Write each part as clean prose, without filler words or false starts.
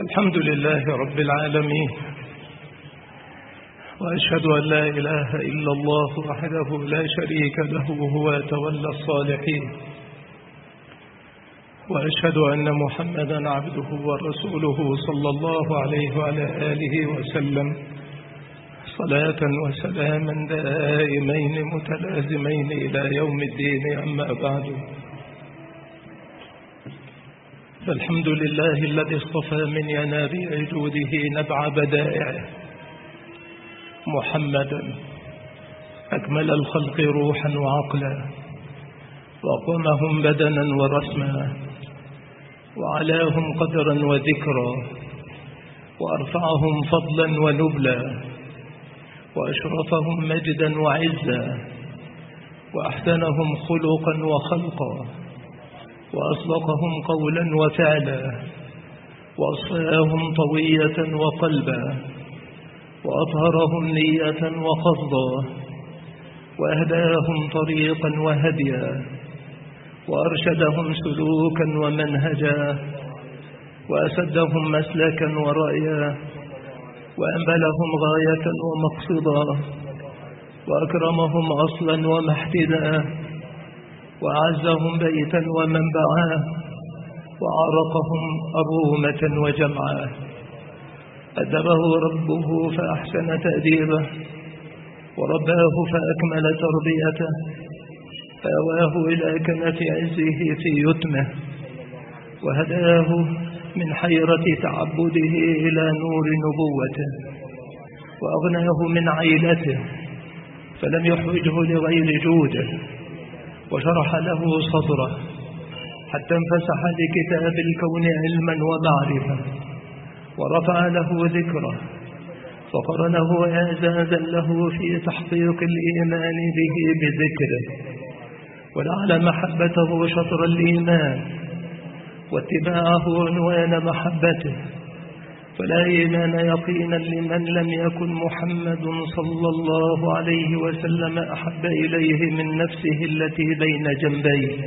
الحمد لله رب العالمين، وأشهد أن لا إله إلا الله وحده لا شريك له وهو تولى الصالحين، وأشهد أن محمدا عبده ورسوله صلى الله عليه وعلى آله وسلم صلاة وسلاما دائمين متلازمين إلى يوم الدين. أما بعد، فالحمد لله الذي اصطفى من ينابيع جوده نبع بدائعه محمدا، أكمل الخلق روحا وعقلا، وأقومهم بدنا ورسما، وعلاهم قدرا وذكرا، وأرفعهم فضلا ونبلا، وأشرفهم مجدا وعزا، وأحسنهم خلقا وخلقا، وأصدقهم قولا وفعلا، وأصفاهم طوية وقلبا، وأطهرهم نية وقصدا، وأهداهم طريقا وهديا، وأرشدهم سلوكا ومنهجا، وأسدهم مسلكا ورأيا، وأنبلهم غاية ومقصدا، وأكرمهم أصلا ومحتدا، وأعزهم بيتا ومنبعا، وعرقهم أرومة وجمعا. أدبه ربه فأحسن تأديبه، ورباه فأكمل تربيته، فأواه إلى كنف عزه في يتمه، وهداه من حيرة تعبده إلى نور نبوته، وأغناه من عيلته فلم يحوجه لغير جوده، وشرح له صدره حتى انفسح لكتاب الكون علما ومعرفة، ورفع له ذكره، فقرنه إعزازا له في تحقيق الإيمان به بذكره، ولعل محبته شطر الإيمان، واتباعه عنوان محبته، فلا إيمان يقينا لمن لم يكن محمد صلى الله عليه وسلم أحب إليه من نفسه التي بين جنبيه،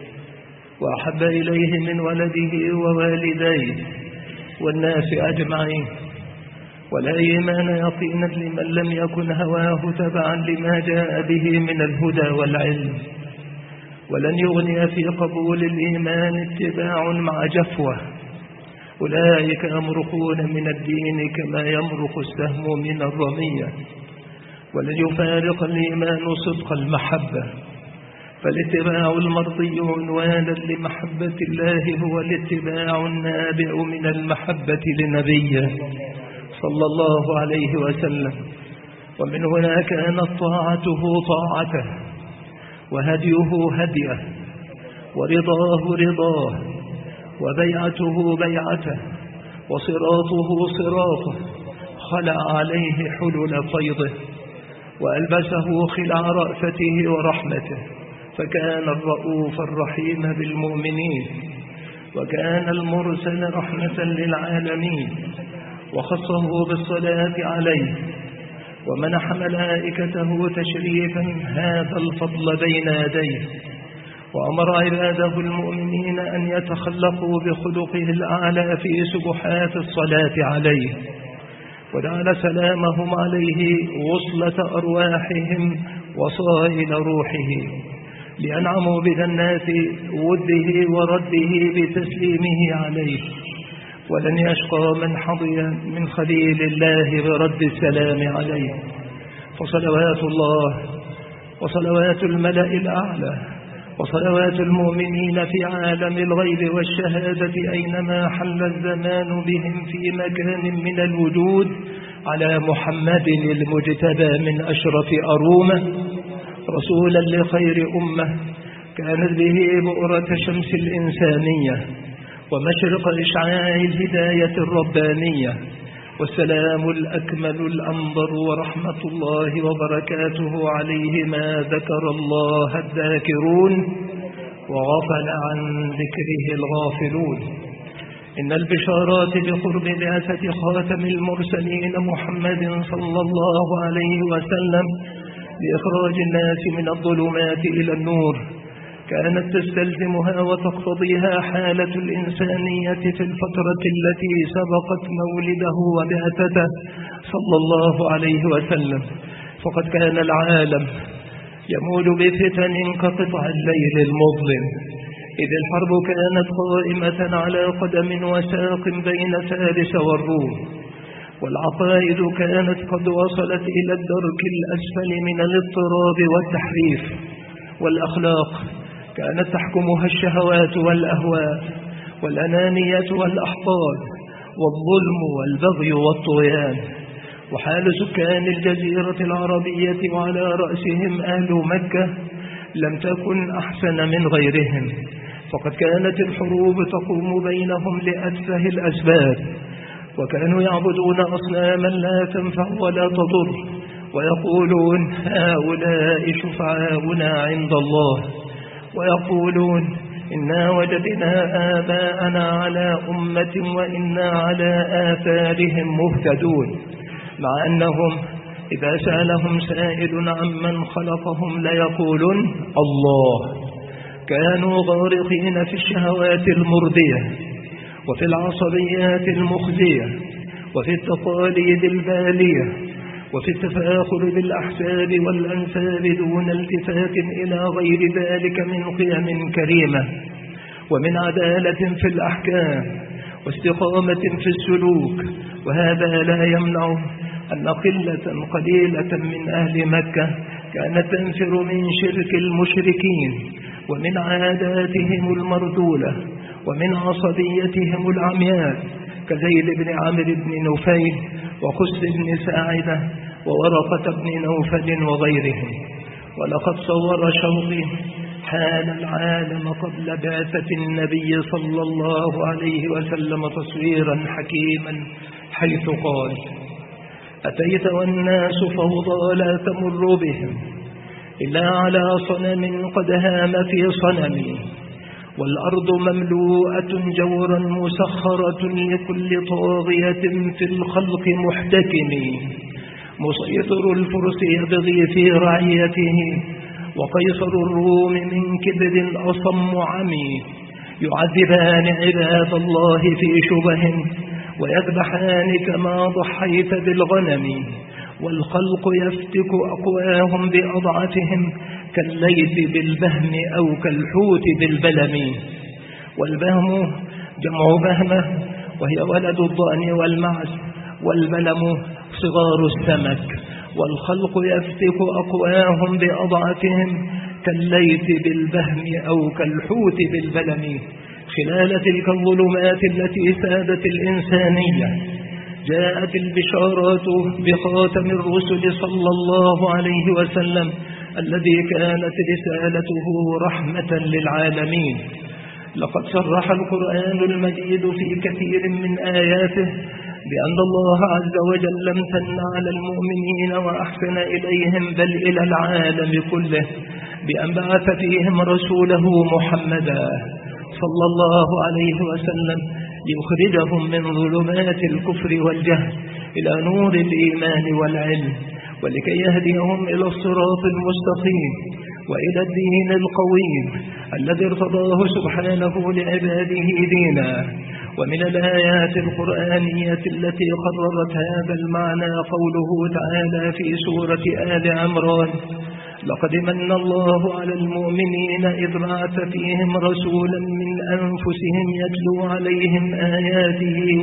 وأحب إليه من ولده ووالديه والناس أجمعين، ولا إيمان يقينا لمن لم يكن هواه تبعا لما جاء به من الهدى والعلم. ولن يغني في قبول الإيمان اتباع مع جفوة، أولئك يمرقون من الدين كما يمرق السهم من الرمية. ولن يفارق الإيمان صدق المحبة، فالاتباع المرضي عنوانا لمحبة الله هو الاتباع النابع من المحبة لنبيه صلى الله عليه وسلم. ومن هنا كانت طاعته طاعته، وهديه هديه، ورضاه رضاه، وبيعته بيعته، وصراطه صراطه، خلع عليه حلل فيضه، وألبسه خلع رأفته ورحمته، فكان الرؤوف الرحيم بالمؤمنين، وكان المرسل رحمة للعالمين، وخصه بالصلاة عليه، ومنح ملائكته تشريفا هذا الفضل بين يديه، وأمر عباده المؤمنين أن يتخلقوا بخلقه الأعلى في سبحات الصلاة عليه، وجعل سلامهم عليه وصلة أرواحهم وصائل روحه، لينعموا بجنات وده ورده بتسليمه عليه. ولن يشقى من حظي من خليل الله برد السلام عليه. فصلوات الله وصلوات الملأ الأعلى وصلوات المؤمنين في عالم الغيب والشهادة أينما حل الزمان بهم في مكان من الوجود على محمد المجتبى من أشرف أرومة، رسولا لخير أمة كانت به بؤرة شمس الإنسانية ومشرق إشعاع الهداية الربانية. والسلام الأكمل الأنظر ورحمة الله وبركاته عليه ما ذكر الله الذاكرون وغفل عن ذكره الغافلون. إن البشارات بقرب بعثة خاتم المرسلين محمد صلى الله عليه وسلم لإخراج الناس من الظلمات إلى النور كانت تستلزمها وتقتضيها حالة الإنسانية في الفترة التي سبقت مولده وبعثته صلى الله عليه وسلم. فقد كان العالم يمول بفتن كقطع الليل المظلم، إذ الحرب كانت قائمة على قدم وساق بين فارس والروم، والعقائد كانت قد وصلت إلى الدرك الأسفل من الاضطراب والتحريف، والأخلاق كانت تحكمها الشهوات والأهواء والأنانية والأحقاد والظلم والبغي والطغيان. وحال سكان الجزيرة العربية وعلى رأسهم أهل مكة لم تكن أحسن من غيرهم، فقد كانت الحروب تقوم بينهم لأتفه الأسباب، وكانوا يعبدون أصناما لا تنفع ولا تضر، ويقولون هؤلاء شفعاؤنا عند الله، ويقولون إنا وجدنا آباءنا على أمة وإنا على آثارهم مهتدون، مع أنهم إذا سألهم سائل عمن خلقهم ليقولون الله. كانوا غارقين في الشهوات المرضية وفي العصبيات المخزية وفي التقاليد البالية وفي التفاخر بالأحساب والأنساب دون التفات إلى غير ذلك من قيم كريمة ومن عدالة في الأحكام واستقامة في السلوك. وهذا لا يمنع أن قلة قليلة من أهل مكة كانت تنفر من شرك المشركين ومن عاداتهم المرذولة ومن عصبيتهم العمياء، كزيد بن عمرو بن نفيل وقس بن ساعدة وورقة بن نوفل وغيرهم. ولقد صور شوقي حال العالم قبل بعثة النبي صلى الله عليه وسلم تصويرا حكيما، حيث قال: أتيت والناس فوضى لا تمر بهم إلا على صنم قد هام في صنمي، والأرض مملوءة جورا مسخرة لكل طاغية في الخلق محتكم، مسيطر الفرس يبغي في رعيته وقيصر الروم من كبر أصم عمي، يعذبان عباد الله في شبه ويذبحان كما ضحيت بالغنم، والخلق يفتك أقواهم بأضعفهم كالليث بالبهم أو كالحوت بالبلم. والبهم جمع بهمة وهي ولد الضأن والمعز، والبلم صغار السمك. والخلق يفتك أقواهم بأضعفهم كالليث بالبهم أو كالحوت بالبلم. خلال تلك الظلمات التي سادت الإنسانية جاءت البشارات بخاتم الرسل صلى الله عليه وسلم الذي كانت رسالته رحمة للعالمين. لقد صرح القرآن المجيد في كثير من آياته بأن الله عز وجل امتن على المؤمنين وأحسن إليهم بل إلى العالم كله بأن بعث فيهم رسوله محمدا صلى الله عليه وسلم ليخرجهم من ظلمات الكفر والجهل إلى نور الإيمان والعلم، ولكي يهديهم إلى الصراط المستقيم وإلى الدين القويم الذي ارتضاه سبحانه لعباده دينا. ومن الآيات القرآنية التي قررت هذا المعنى قوله تعالى في سورة آل عمران: لقد من الله على المؤمنين إذ بعث فيهم رسولا من أنفسهم يتلو عليهم آياته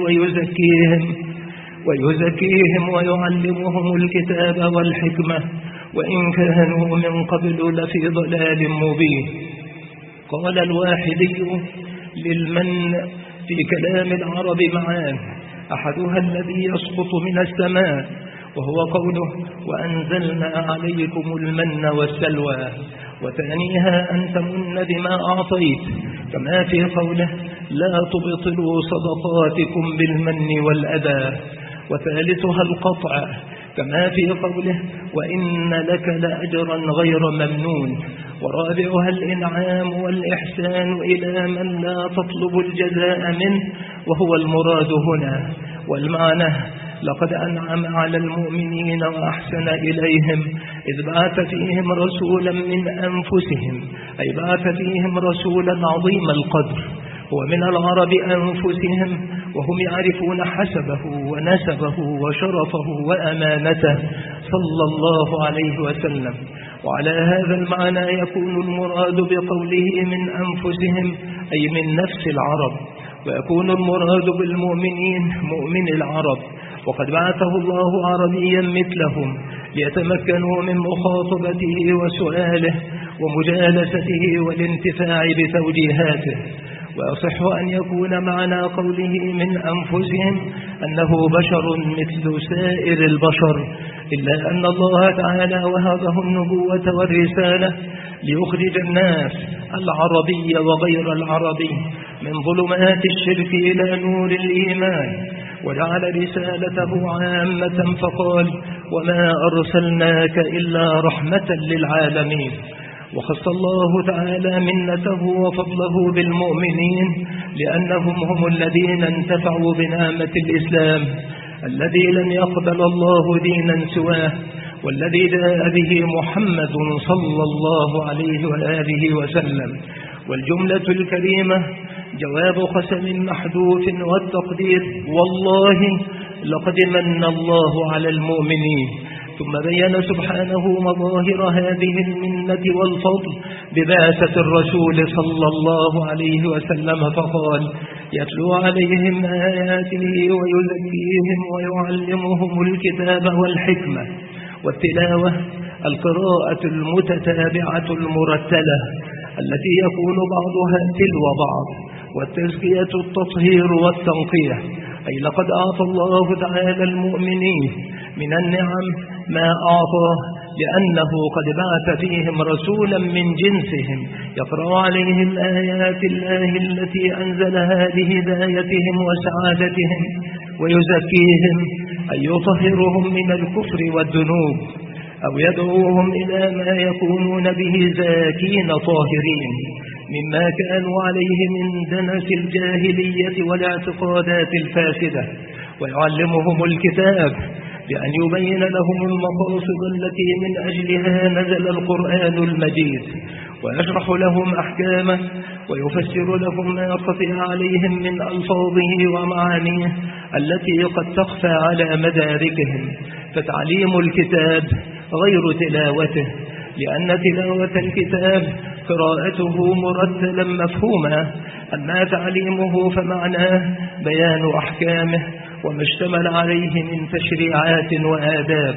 ويزكيهم ويعلمهم الكتاب والحكمة وإن كانوا من قبل لفي ضلال مبين. قال الواحدي للمن في كلام العرب معان، أحدها الذي يسقط من السماء وهو قوله: وأنزلنا عليكم المن والسلوى، وثانيها أن تمن بما أعطيت، كما في قوله: لا تبطلوا صدقاتكم بالمن والأذى، وثالثها القطع، كما في قوله: وإن لك لأجرا غير ممنون، ورابعها الإنعام والإحسان إلى من لا تطلب الجزاء منه، وهو المراد هنا. والمعنى: لقد أنعم على المؤمنين وأحسن إليهم إذ بعث فيهم رسولا من أنفسهم، أي بعث فيهم رسولا عظيم القدر هو من العرب أنفسهم، وهم يعرفون حسبه ونسبه وشرفه وأمانته صلى الله عليه وسلم. وعلى هذا المعنى يكون المراد بقوله من أنفسهم أي من نفس العرب، ويكون المراد بالمؤمنين مؤمن العرب، وقد بعثه الله عربيا مثلهم ليتمكنوا من مخاطبته وسؤاله ومجالسته والانتفاع بتوجيهاته. ويصح أن يكون معنى قوله من أنفسهم أنه بشر مثل سائر البشر، إلا أن الله تعالى وهبه النبوة والرسالة ليخرج الناس العربي وغير العربي من ظلمات الشرك إلى نور الإيمان، وجعل رسالته عامة فقال وما أرسلناك إلا رحمة للعالمين. وخص الله تعالى منته وفضله بالمؤمنين لأنهم هم الذين انتفعوا بنعمة الإسلام الذي لم يقبل الله دينا سواه، والذي جاء به محمد صلى الله عليه وآله وسلم. والجملة الكريمة جواب قسم محذوف والتقدير والله لقد من الله على المؤمنين. ثم بين سبحانه مظاهر هذه المنة والفضل ببعثة الرسول صلى الله عليه وسلم فقال يتلو عليهم آياته ويزكيهم ويعلمهم الكتاب والحكمة. والتلاوة القراءة المتتابعة المرتلة التي يكون بعضها تلو بعض، والتزكية التطهير والتنقية، أي لقد أعطى الله تعالى المؤمنين من النعم ما أعطاه لأنه قد بعث فيهم رسولا من جنسهم يقرأ عليهم آيات الله التي أنزلها لهدايتهم وسعادتهم، ويزكيهم أي يطهرهم من الكفر والذنوب، أو يدعوهم إلى ما يكونون به زاكين طاهرين مما كانوا عليه من دنس الجاهلية والاعتقادات الفاسدة. ويعلمهم الكتاب بأن يبين لهم المقاصد التي من أجلها نزل القرآن المجيد، ويشرح لهم أحكامه ويفسر لهم ما خفي عليهم من ألفاظه ومعانيه التي قد تخفى على مداركهم. فتعليم الكتاب غير تلاوته، لأن تلاوة الكتاب قراءته مرتلا مفهوما، أما تعليمه فمعناه بيان أحكامه وما اشتمل عليه من تشريعات وآداب.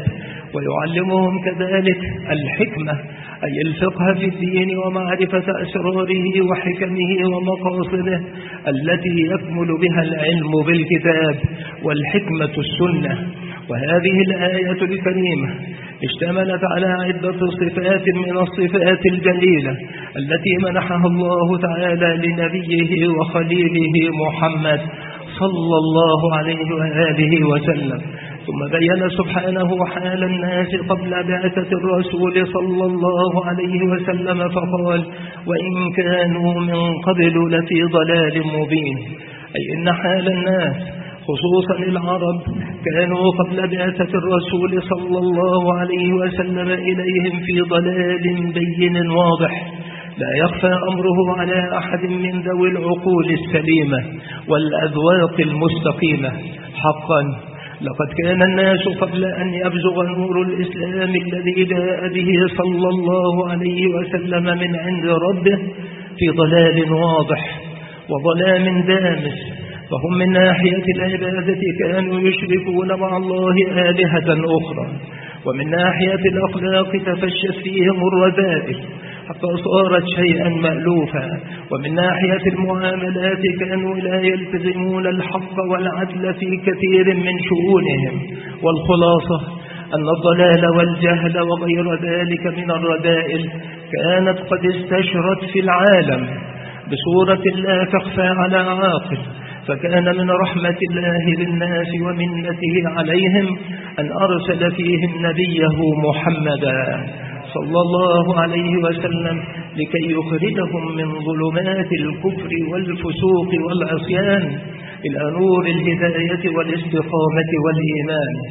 ويعلمهم كذلك الحكمة أي الفقه في الدين ومعرفة أسراره وحكمه ومقاصده التي يكمل بها العلم بالكتاب، والحكمة السنة. وهذه الآية الكريمة اشتملت على عدة صفات من الصفات الجليلة التي منحها الله تعالى لنبيه وخليله محمد صلى الله عليه وآله وسلم. ثم بين سبحانه حال الناس قبل بعثة الرسول صلى الله عليه وسلم فقال وإن كانوا من قبل لفي ضلال مبين، أي إن حال الناس خصوصا العرب كانوا قبل بعثة الرسول صلى الله عليه وسلم إليهم في ضلال بين واضح لا يخفى أمره على أحد من ذوي العقول السليمة والأذواق المستقيمة. حقا لقد كان الناس قبل أن يبزغ نور الإسلام الذي جاء به صلى الله عليه وسلم من عند ربه في ضلال واضح وظلام دامس، فهم من ناحية العبادة كانوا يشركون مع الله آلهة أخرى، ومن ناحية الأخلاق تفشت فيهم الرذائل حتى صارت شيئا مألوفا، ومن ناحية المعاملات كانوا لا يلتزمون الحق والعدل في كثير من شؤونهم. والخلاصة أن الضلال والجهل وغير ذلك من الرذائل كانت قد استشرت في العالم بصورة لا تخفى على عاقل، فكان من رحمة الله بالناس ومنته عليهم أن أرسل فيهم نبيه محمدا صلى الله عليه وسلم لكي يخرجهم من ظلمات الكفر والفسوق والعصيان إلى نور الهداية والاستقامة والإيمان.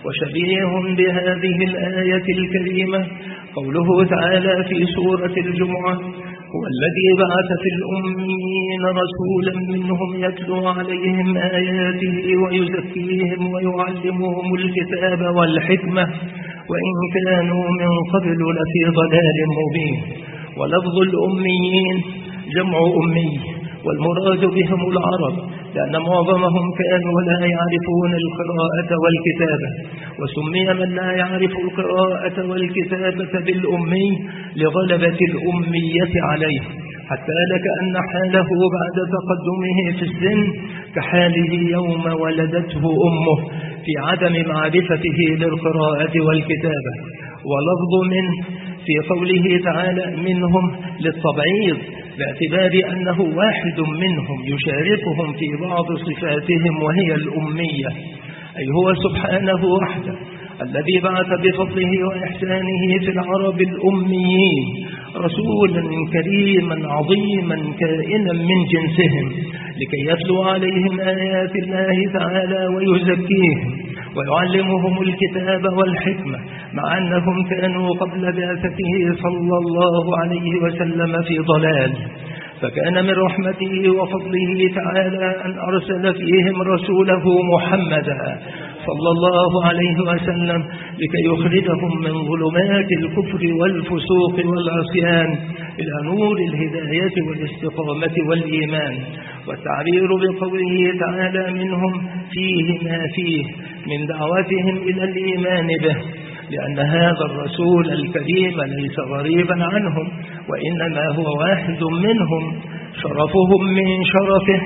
وشبيه بهذه الآية الكريمة قوله تعالى في سورة الجمعة: هو الذي بعث في الأميين رسولا منهم يتلو عليهم آياته ويزكيهم ويعلمهم الكتاب والحكمة وإن كانوا من قبل لفي ضلال مبين. ولفظ الأميين جمع أمي، والمراد بهم العرب، لأن معظمهم كانوا لا يعرفون القراءة والكتابة، وسمي من لا يعرف القراءة والكتابة بالأمي لغلبة الأمية عليه، حتى لكأن حاله بعد تقدمه في السن كحاله يوم ولدته أمه في عدم معرفته للقراءة والكتابة. ولفظ من في قوله تعالى منهم للتبعيض، باعتبار أنه واحد منهم يشاركهم في بعض صفاتهم وهي الأمية، أي هو سبحانه وحده الذي بعث بفضله وإحسانه في العرب الأميين رسولا كريما عظيما كائنا من جنسهم لكي يتلو عليهم آيات الله تعالى ويزكيهم ويعلمهم الكتاب والحكمة، مع أنهم كانوا قبل بعثته صلى الله عليه وسلم في ضلال. فكان من رحمته وفضله تعالى أن أرسل فيهم رسوله محمدا صلى الله عليه وسلم لكي يخرجهم من ظلمات الكفر والفسوق والعصيان إلى نور الهداية والاستقامة والإيمان. والتعبير بقوله تعالى منهم فيه ما فيه من دعوتهم إلى الإيمان به، لأن هذا الرسول الكريم ليس غريبا عنهم، وإنما هو واحد منهم، شرفهم من شرفه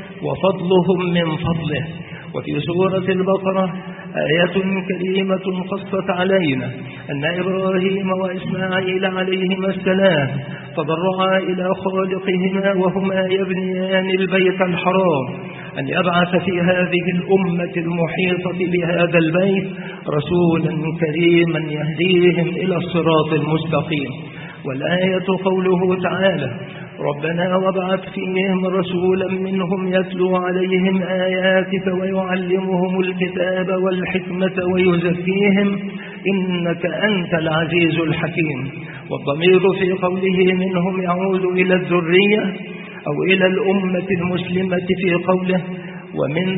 وفضلهم من فضله. وفي سورة البقرة آية كريمة قصت علينا أن إبراهيم وإسماعيل عليهما السلام تضرعا إلى خالقهما وهما يبنيان البيت الحرام أن يبعث في هذه الأمة المحيطة بهذا البيت رسولا كريما يهديهم إلى الصراط المستقيم. والآية قوله تعالى: ربنا وابعث فيهم رسولا منهم يتلو عليهم آياتك ويعلمهم الكتاب والحكمة ويزكيهم إنك أنت العزيز الحكيم. والضمير في قوله منهم يعود إلى الذرية أو إلى الأمة المسلمة في قوله: ومن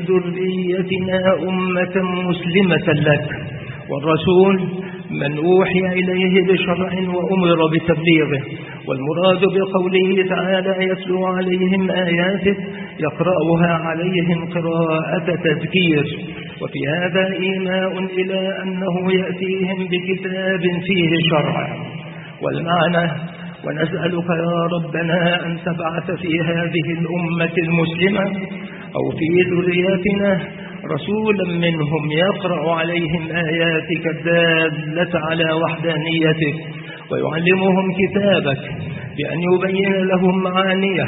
ذريتنا أمة مسلمة لك. والرسول من أوحي إليه بشرع وأمر بتبليغه. والمراد بقوله تعالى يتلو عليهم آياته يقرأها عليهم قراءة تذكير. وفي هذا إيماء إلى أنه يأتيهم بكتاب فيه شرع. والمعنى: ونسألك يا ربنا أن تبعث في هذه الأمة المسلمة أو في ذريتنا رسولا منهم يقرأ عليهم آياتك الدالة على وحدانيتك ويعلمهم كتابك بأن يبين لهم معانيه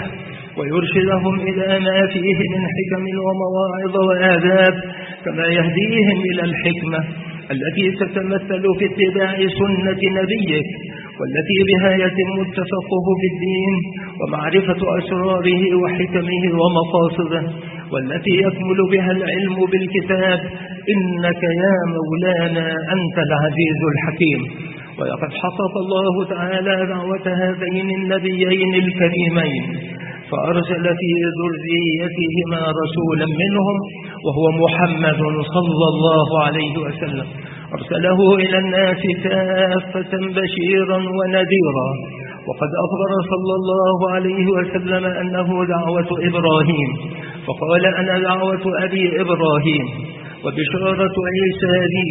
ويرشدهم إلى ما فيه من حكم ومواعظ وآداب، كما يهديهم إلى الحكمة التي تتمثل في اتباع سنة نبيك، والتي بها يتم التفقه في الدين ومعرفة أسراره وحكمه ومقاصده، والتي يكمل بها العلم بالكتاب إنك يا مولانا أنت العزيز الحكيم. ولقد حقق الله تعالى دعوة هذين النبيين الكريمين فأرسل في ذريتهما رسولا منهم وهو محمد صلى الله عليه وسلم، أرسله إلى الناس كافة بشيرا ونذيرا. وقد أخبر صلى الله عليه وسلم أنه دعوة إبراهيم، فقال: أنا دعوة أبي إبراهيم وبشارة عيسى لي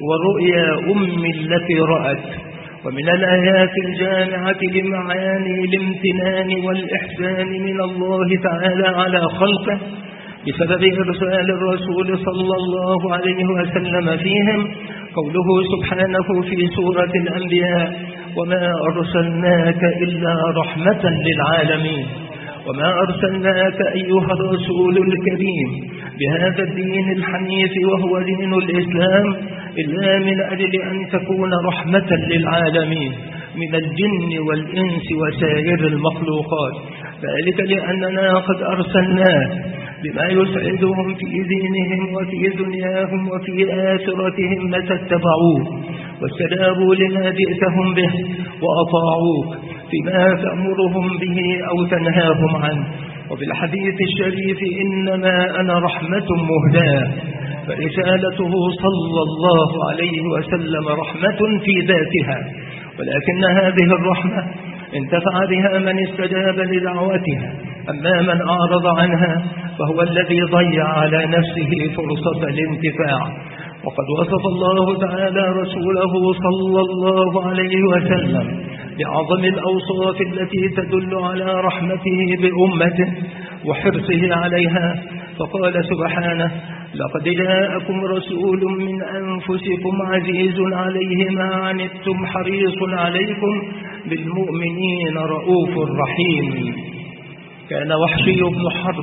ورؤيا أمي التي رأت. ومن الآيات الجامعة لمعاني الامتنان والإحسان من الله تعالى على خلقه بسبب إرسال الرسول صلى الله عليه وسلم فيهم قوله سبحانه في سورة الأنبياء: وما أرسلناك إلا رحمة للعالمين. وما أرسلناك أيها الرسول الكريم بهذا الدين الحنيف وهو دين الإسلام إلا من أجل أن تكون رحمة للعالمين من الجن والإنس وسائر المخلوقات، ذلك لأننا قد أرسلناك بما يسعدهم في دينهم وفي دنياهم وفي آخرتهم متى اتبعوه واستجابوا لما جئتهم به وأطاعوك فيما تأمرهم به أو تنهاهم عنه. وفي الحديث الشريف إنما أنا رحمة مهداة، فرسالته صلى الله عليه وسلم رحمة في ذاتها، ولكن هذه الرحمة انتفع بها من استجاب لدعوتها، أما من أعرض عنها فهو الذي ضيع على نفسه فرصة الانتفاع. وقد وصف الله تعالى رسوله صلى الله عليه وسلم بأعظم الأوصاف التي تدل على رحمته بأمته وحرصه عليها، فقال سبحانه: لقد جاءكم رسول من أنفسكم عزيز عليه ما عنتم حريص عليكم بالمؤمنين رؤوف رحيم. كان وحشي بن حرب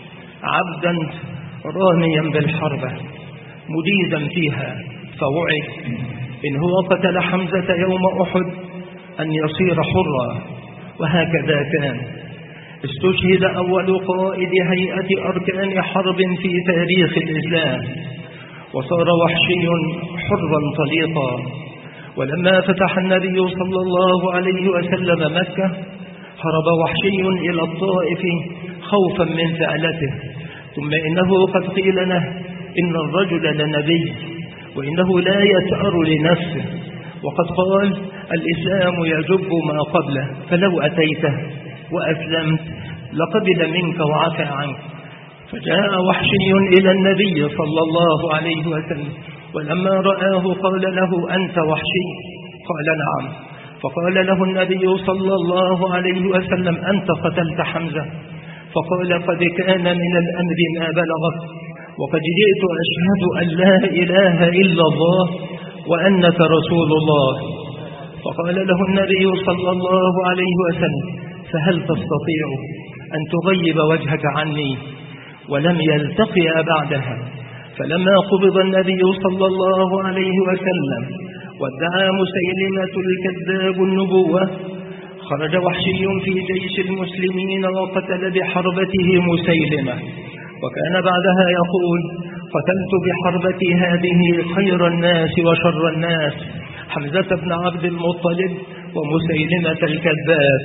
عبدا راميا بالحربة مجيدا فيها، فوعد إن هو قتل حمزة يوم أحد أن يصير حرا، وهكذا كان. استشهد أول قائد هيئة أركان حرب في تاريخ الإسلام، وصار وحشي حرا طليقا. ولما فتح النبي صلى الله عليه وسلم مكة هرب وحشي إلى الطائف خوفا من فعلته، ثم إنه قد قيل له إن الرجل لنبي وإنه لا يثأر لنفسه، وقد قال: الإسلام يجب ما قبله، فلو أتيته وأسلمت لقبل منك وعفى عنك. فجاء وحشي إلى النبي صلى الله عليه وسلم، ولما رآه قال له: أنت وحشي؟ قال: نعم. فقال له النبي صلى الله عليه وسلم: أنت قتلت حمزة؟ فقال: قد كان من الأمر ما بلغك، وقد جئت أشهد أن لا إله إلا الله وأنك رسول الله. فقال له النبي صلى الله عليه وسلم: فهل تستطيع أن تغيب وجهك عني؟ ولم يلتقي بعدها. فلما قبض النبي صلى الله عليه وسلم وادعى مسيلمة الكذاب النبوة، خرج وحشي في جيش المسلمين وقتل بحربته مسيلمة، وكان بعدها يقول: قتلت بحربتي هذه خير الناس وشر الناس، حمزة بن عبد المطلب ومسيلمة الكذاب.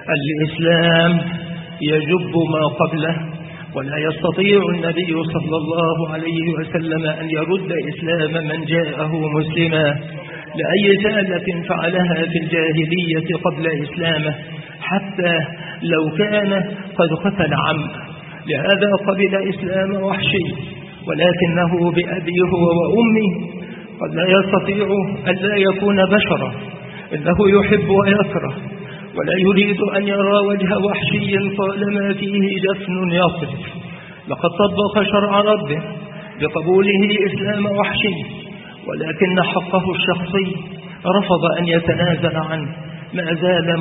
الإسلام يجب ما قبله، ولا يستطيع النبي صلى الله عليه وسلم أن يرد إسلام من جاءه مسلما لأي سالة فعلها في الجاهلية قبل إسلامه، حتى لو كان قد قتل عمه. لهذا قبل إسلام وحشي، ولكنه بأبي هو وأمي قد لا يستطيع أن لا يكون بشرا، إنه يحب ويكره، ولا يريد أن يرى وجه وحشي طالما فيه جفن يصرف. لقد طبق شرع ربه بقبوله إسلام وحشي، ولكن حقه الشخصي رفض أن يتنازل عنه، ما زال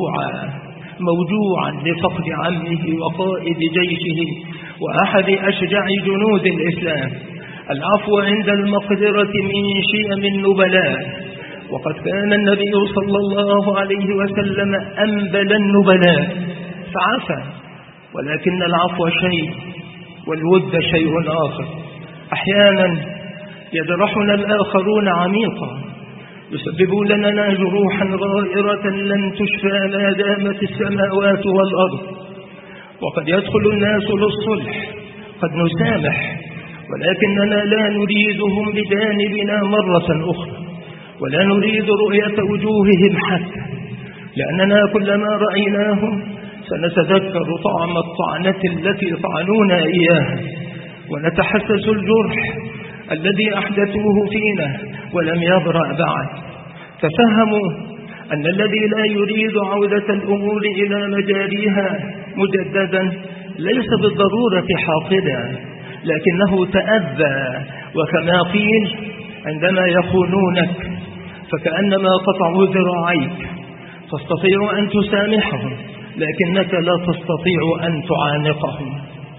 موجوعا لفقد عمه وقائد جيشه وأحد أشجع جنود الإسلام. العفو عند المقدرة من شيم النبلاء، وقد كان النبي صلى الله عليه وسلم أنبل النبلاء فعفى، ولكن العفو شيء والود شيء آخر. أحيانا يجرحنا الآخرون عميقا، يسببون لنا جروحا غائرة لن تشفى ما دامت السماوات والأرض، وقد يدخل الناس للصلح، قد نسامح، ولكننا لا نريدهم بجانبنا مرة أخرى، ولا نريد رؤية وجوههم حتى، لأننا كلما رأيناهم سنتذكر طعم الطعنة التي طعنونا إياها، ونتحسس الجرح الذي أحدثوه فينا ولم يبرأ بعد. تفهموا أن الذي لا يريد عودة الأمور إلى مجاريها مجددا ليس بالضرورة حاقدا، لكنه تأذى، وكما قيل: عندما يخونونك فكأنما قطعوا ذراعيك، تستطيع أن تسامحهم لكنك لا تستطيع أن تعانقهم.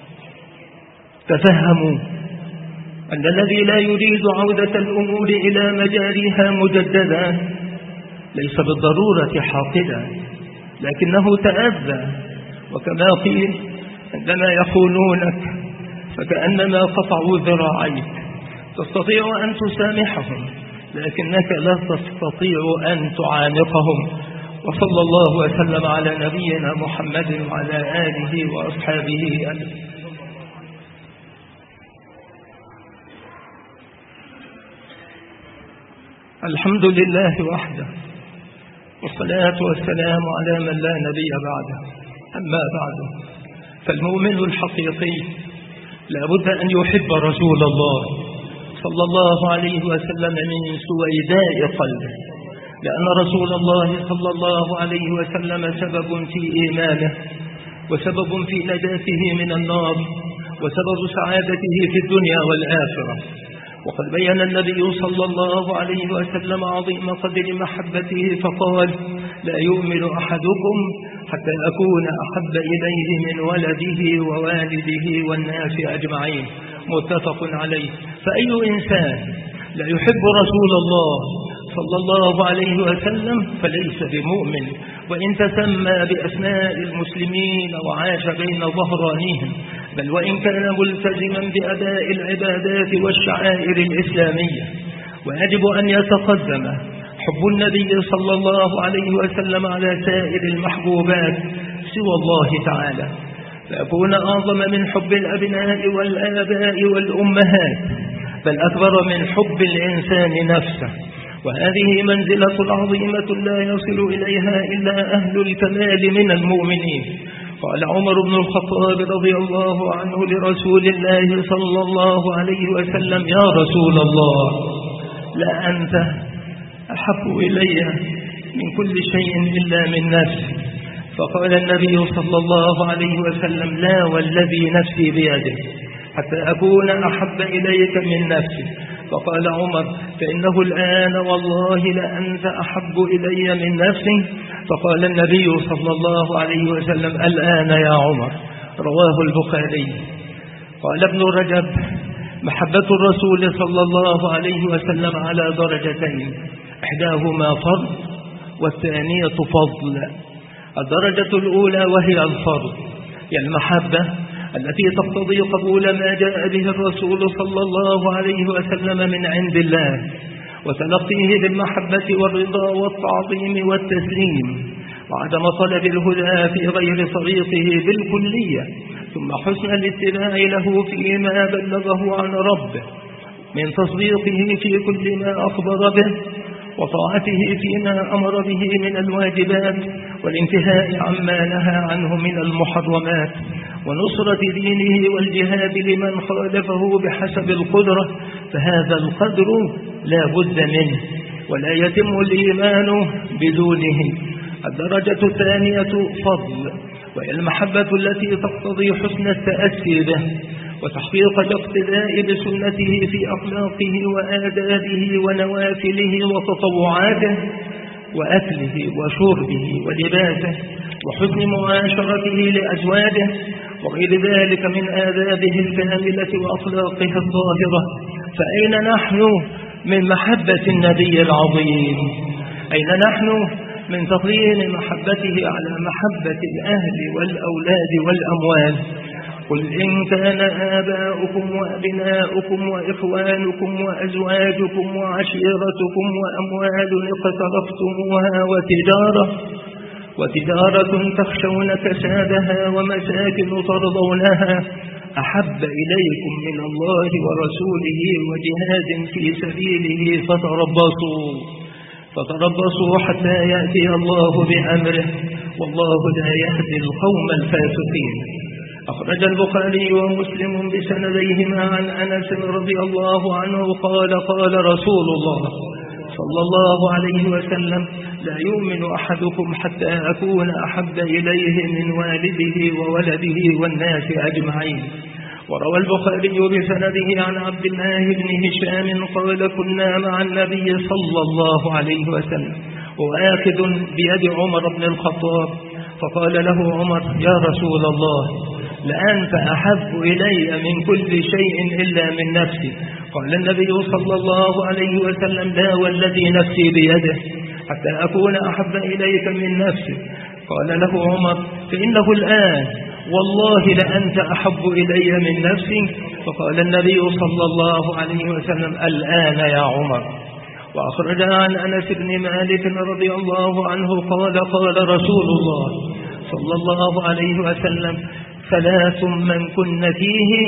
تفهموا أن الذي لا يريد عودة الأمور إلى مجاريها مجددا ليس بالضرورة حاقدا، لكنه تأذى، وكما قيل: عندما يخونونك فكأنما قطعوا ذراعيك، تستطيع أن تسامحهم لكنك لا تستطيع أن تعانقهم. وصلى الله وسلم على نبينا محمد وعلى آله وأصحابه أجمعين. الحمد لله وحده، والصلاة والسلام على من لا نبي بعده. أما بعد، فالمؤمن الحقيقي لابد أن يحب رسول الله صلى الله عليه وسلم من سويداء قلبه، لأن رسول الله صلى الله عليه وسلم سبب في إيمانه، وسبب في نجاته من النار، وسبب سعادته في الدنيا والآخرة. وقد بين النبي صلى الله عليه وسلم عظيم قدر محبته فقال: لا يؤمن أحدكم حتى أكون أحب إليه من ولده ووالده والناس أجمعين، متفق عليه. فأي إنسان لا يحب رسول الله صلى الله عليه وسلم فليس بمؤمن، وإن تسمى بأسماء المسلمين وعاش بين ظهرانيهم، بل وإن كان ملتزما بأداء العبادات والشعائر الإسلامية. ويجب أن يتقدم حب النبي صلى الله عليه وسلم على سائر المحبوبات سوى الله تعالى، فيكون أعظم من حب الأبناء والآباء والأمهات، بل أكبر من حب الإنسان نفسه. وهذه منزلة عظيمة لا يصل إليها إلا أهل الكمال من المؤمنين. قال عمر بن الخطاب رضي الله عنه لرسول الله صلى الله عليه وسلم: يا رسول الله، لا أنت أحب إلي من كل شيء إلا من نفسي. فقال النبي صلى الله عليه وسلم: لا والذي نفسي بيده حتى أكون أحب إليك من نفسي. فقال عمر: فإنه الآن والله لأنت أحب إلي من نفسي. فقال النبي صلى الله عليه وسلم: الآن يا عمر. رواه البخاري. قال ابن رجب: محبة الرسول صلى الله عليه وسلم على درجتين، إحداهما فرض والثانية فضل. الدرجة الأولى وهي الفرض، هي المحبة التي تقتضي قبول ما جاء به الرسول صلى الله عليه وسلم من عند الله، وتلقيه بالمحبة والرضا والتعظيم والتسليم، وعدم طلب الهدى في غير طريقه بالكلية، ثم حسن الاتباع له فيما بلغه عن ربه من تصديقه في كل ما أخبر به، وطاعته فيما أمر به من الواجبات، والانتهاء عما نهى عنه من المحرمات، ونصرة دينه والجهاد لمن خالفه بحسب القدرة. فهذا القدر لا بد منه، ولا يتم الإيمان بدونه. الدرجة الثانية فضل، وهي المحبة التي تقتضي حسن التأسي به، وتحقيق الاقتداء بسنته في أخلاقه وآدابه ونوافله وتطوعاته، وأكله وشربه ولباسه، وحسن معاشرته لأزواجه، وغير ذلك من آدابه الكاملة وأخلاقه الظاهرة. فأين نحن من محبة النبي العظيم؟ أين نحن من تقديم محبته على محبة الأهل والأولاد والأموال؟ قل إن كان آباؤكم وأبناؤكم وإخوانكم وأزواجكم وعشيرتكم وأموال اقترفتموها وتجارة تخشون كسادها ومساكن ترضونها أحب إليكم من الله ورسوله وجهاد في سبيله فتربصوا حتى يأتي الله بأمره، والله لا يهدي القوم الفاسقين. أخرج البخاري ومسلم بسنديهما عن أنس رضي الله عنه قال: قال رسول الله صلى الله عليه وسلم: لا يؤمن أحدكم حتى أكون أحب إليه من والده وولده والناس أجمعين. وروى البخاري بسنده عن عبد الله بن هشام قال: كنا مع النبي صلى الله عليه وسلم وآخذ بيد عمر بن الخطاب، فقال له عمر: يا رسول الله، لأنت أحب إلي من كل شيء إلا من نفسي. قال النبي صلى الله عليه وسلم: لا والذي نفسي بيده حتى أكون أحب إليك من نفسي. قال له عمر: فإنه الآن والله لأنت أحب إلي من نفسي. فقال النبي صلى الله عليه وسلم الآن يا عمر. وأخرج عن أنس بن مالك رضي الله عنه قال قال رسول الله صلى الله عليه وسلم 3 من كن فيه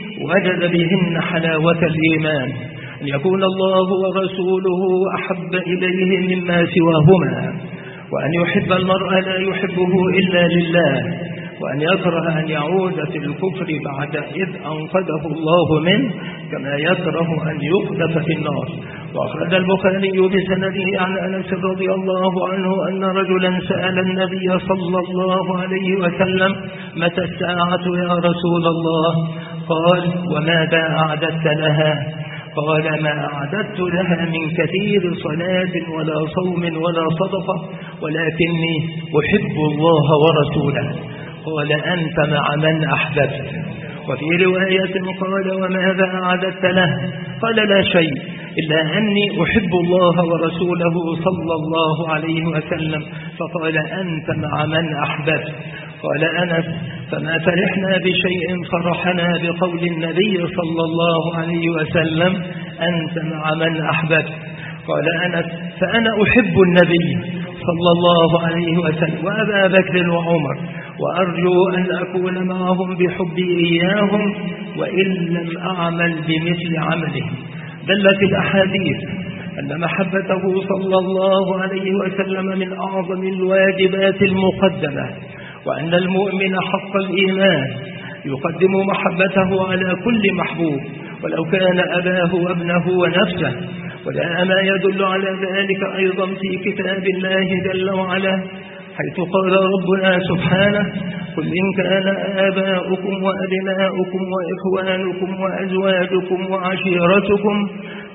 وجد بهن حلاوة الإيمان: أن يكون الله ورسوله أحب إليه مما سواهما، وأن يحب المرء لا يحبه إلا لله، وأن يكره أن يعود في الكفر بعد إذ أنقذه الله منه، كما يكره أن يقذف في النار. وأخرج البخاري بسنده عن أنس رضي الله عنه أن رجلا سأل النبي صلى الله عليه وسلم: متى الساعة يا رسول الله؟ قال: وماذا أعددت لها؟ قال: ما أعددت لها من كثير صلاة ولا صوم ولا صدقة، ولكني أحب الله ورسوله. قال: أنت مع من أحببت. وفي رواية قال: وماذا أعددت له؟ قال: لا شيء، إلا أني أحب الله ورسوله صلى الله عليه وسلم. فقال: أنت مع من أحببت. قال أنس: فما فرحنا بشيء فرحنا بقول النبي صلى الله عليه وسلم: أنت مع من أحببت. قال أنس: فأنا أحب النبي صلى الله عليه وسلم وأبا بكر وعمر، وأرجو أن أكون معهم بحبي إياهم وإن لم أعمل بمثل عملهم. دلت الأحاديث أن محبته صلى الله عليه وسلم من أعظم الواجبات المقدمة، وأن المؤمن حق الإيمان يقدم محبته على كل محبوب ولو كان أباه وابنه ونفسه. ولا ما يدل على ذلك أيضا في كتاب الله جل وعلا، حيث قال ربنا سبحانه: قل إن كان آباؤكم وأبناؤكم وإخوانكم وأزواجكم وعشيرتكم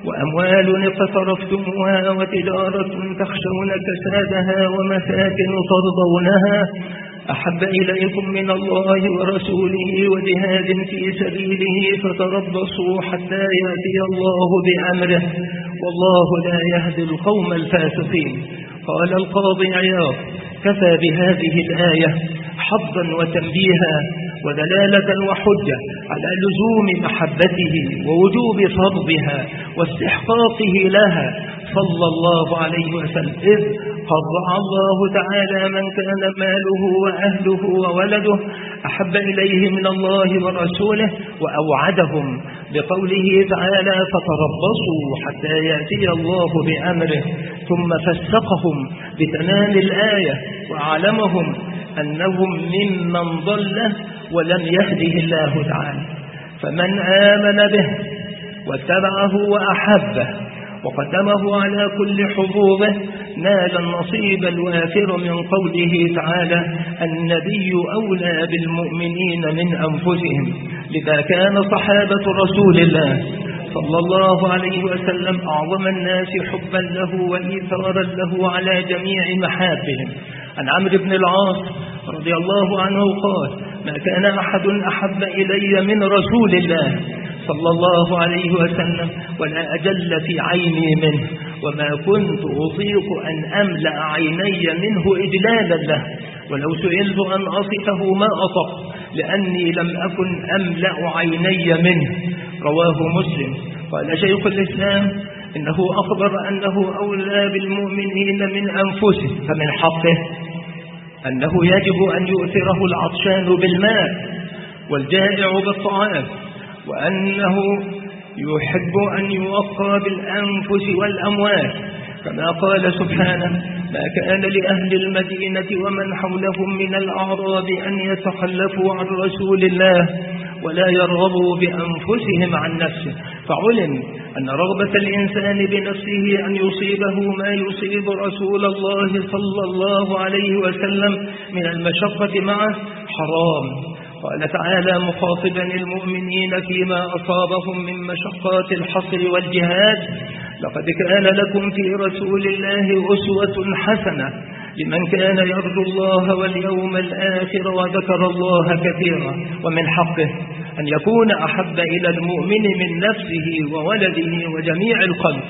وأموال اقترفتموها وتجارة تخشون كسادها ومساكن ترضونها أحب إليكم من الله ورسوله وجهاد في سبيله فتربصوا حتى يأتي الله بأمره والله لا يهدي القوم الفاسقين. قال القاضي عياض: كفى بهذه الآية حظا وتنبيها ودلالة وحجة على لزوم محبته ووجوب فرضها واستحقاقه لها صلى الله عليه وسلم، إذ قرع الله تعالى من كان ماله وأهله وولده أحب إليه من الله ورسوله، وأوعدهم بقوله تعالى: فتربصوا حتى يأتي الله بأمره، ثم فسقهم بتمام الآية وأعلمهم أنهم ممن ضل ولم يهده الله تعالى. فمن آمن به واتبعه وأحبه وقدمه على كل حظوظه نال النصيب الوافر من قوله تعالى: النبي أولى بالمؤمنين من أنفسهم. لذا كان صحابة رسول الله صلى الله عليه وسلم أعظم الناس حبا له وإيثارا له على جميع محابهم. عن عمرو بن العاص رضي الله عنه قال: ما كان أحد أحب إلي من رسول الله صلى الله عليه وسلم ولا أجل في عيني منه، وما كنت أطيق أن أملأ عيني منه إجلالا له، ولو سئلت أن أصفه ما أطق لأني لم أكن أملأ عيني منه. رواه مسلم. قال شيخ الإسلام: إنه أخبر أنه أولى بالمؤمنين من أنفسهم، فمن حقه أنه يجب أن يؤثره العطشان بالماء والجائع بالطعام، وأنه يحب أن يوقى بالأنفس والأموال، كما قال سبحانه: ما كان لأهل المدينة ومن حولهم من الأعراب أن يتخلفوا عن رسول الله ولا يرغبوا بأنفسهم عن نفسه. فعلم أن رغبة الإنسان بنفسه أن يصيبه ما يصيب رسول الله صلى الله عليه وسلم من المشقة معه حرام. قال تعالى مخاطبا المؤمنين فيما أصابهم من مشقات الحصر والجهاد: لقد كان لكم في رسول الله أسوة حسنة لمن كان يرجو الله واليوم الآخر وذكر الله كثيرا. ومن حقه أن يكون أحب إلى المؤمن من نفسه وولده وجميع الخلق،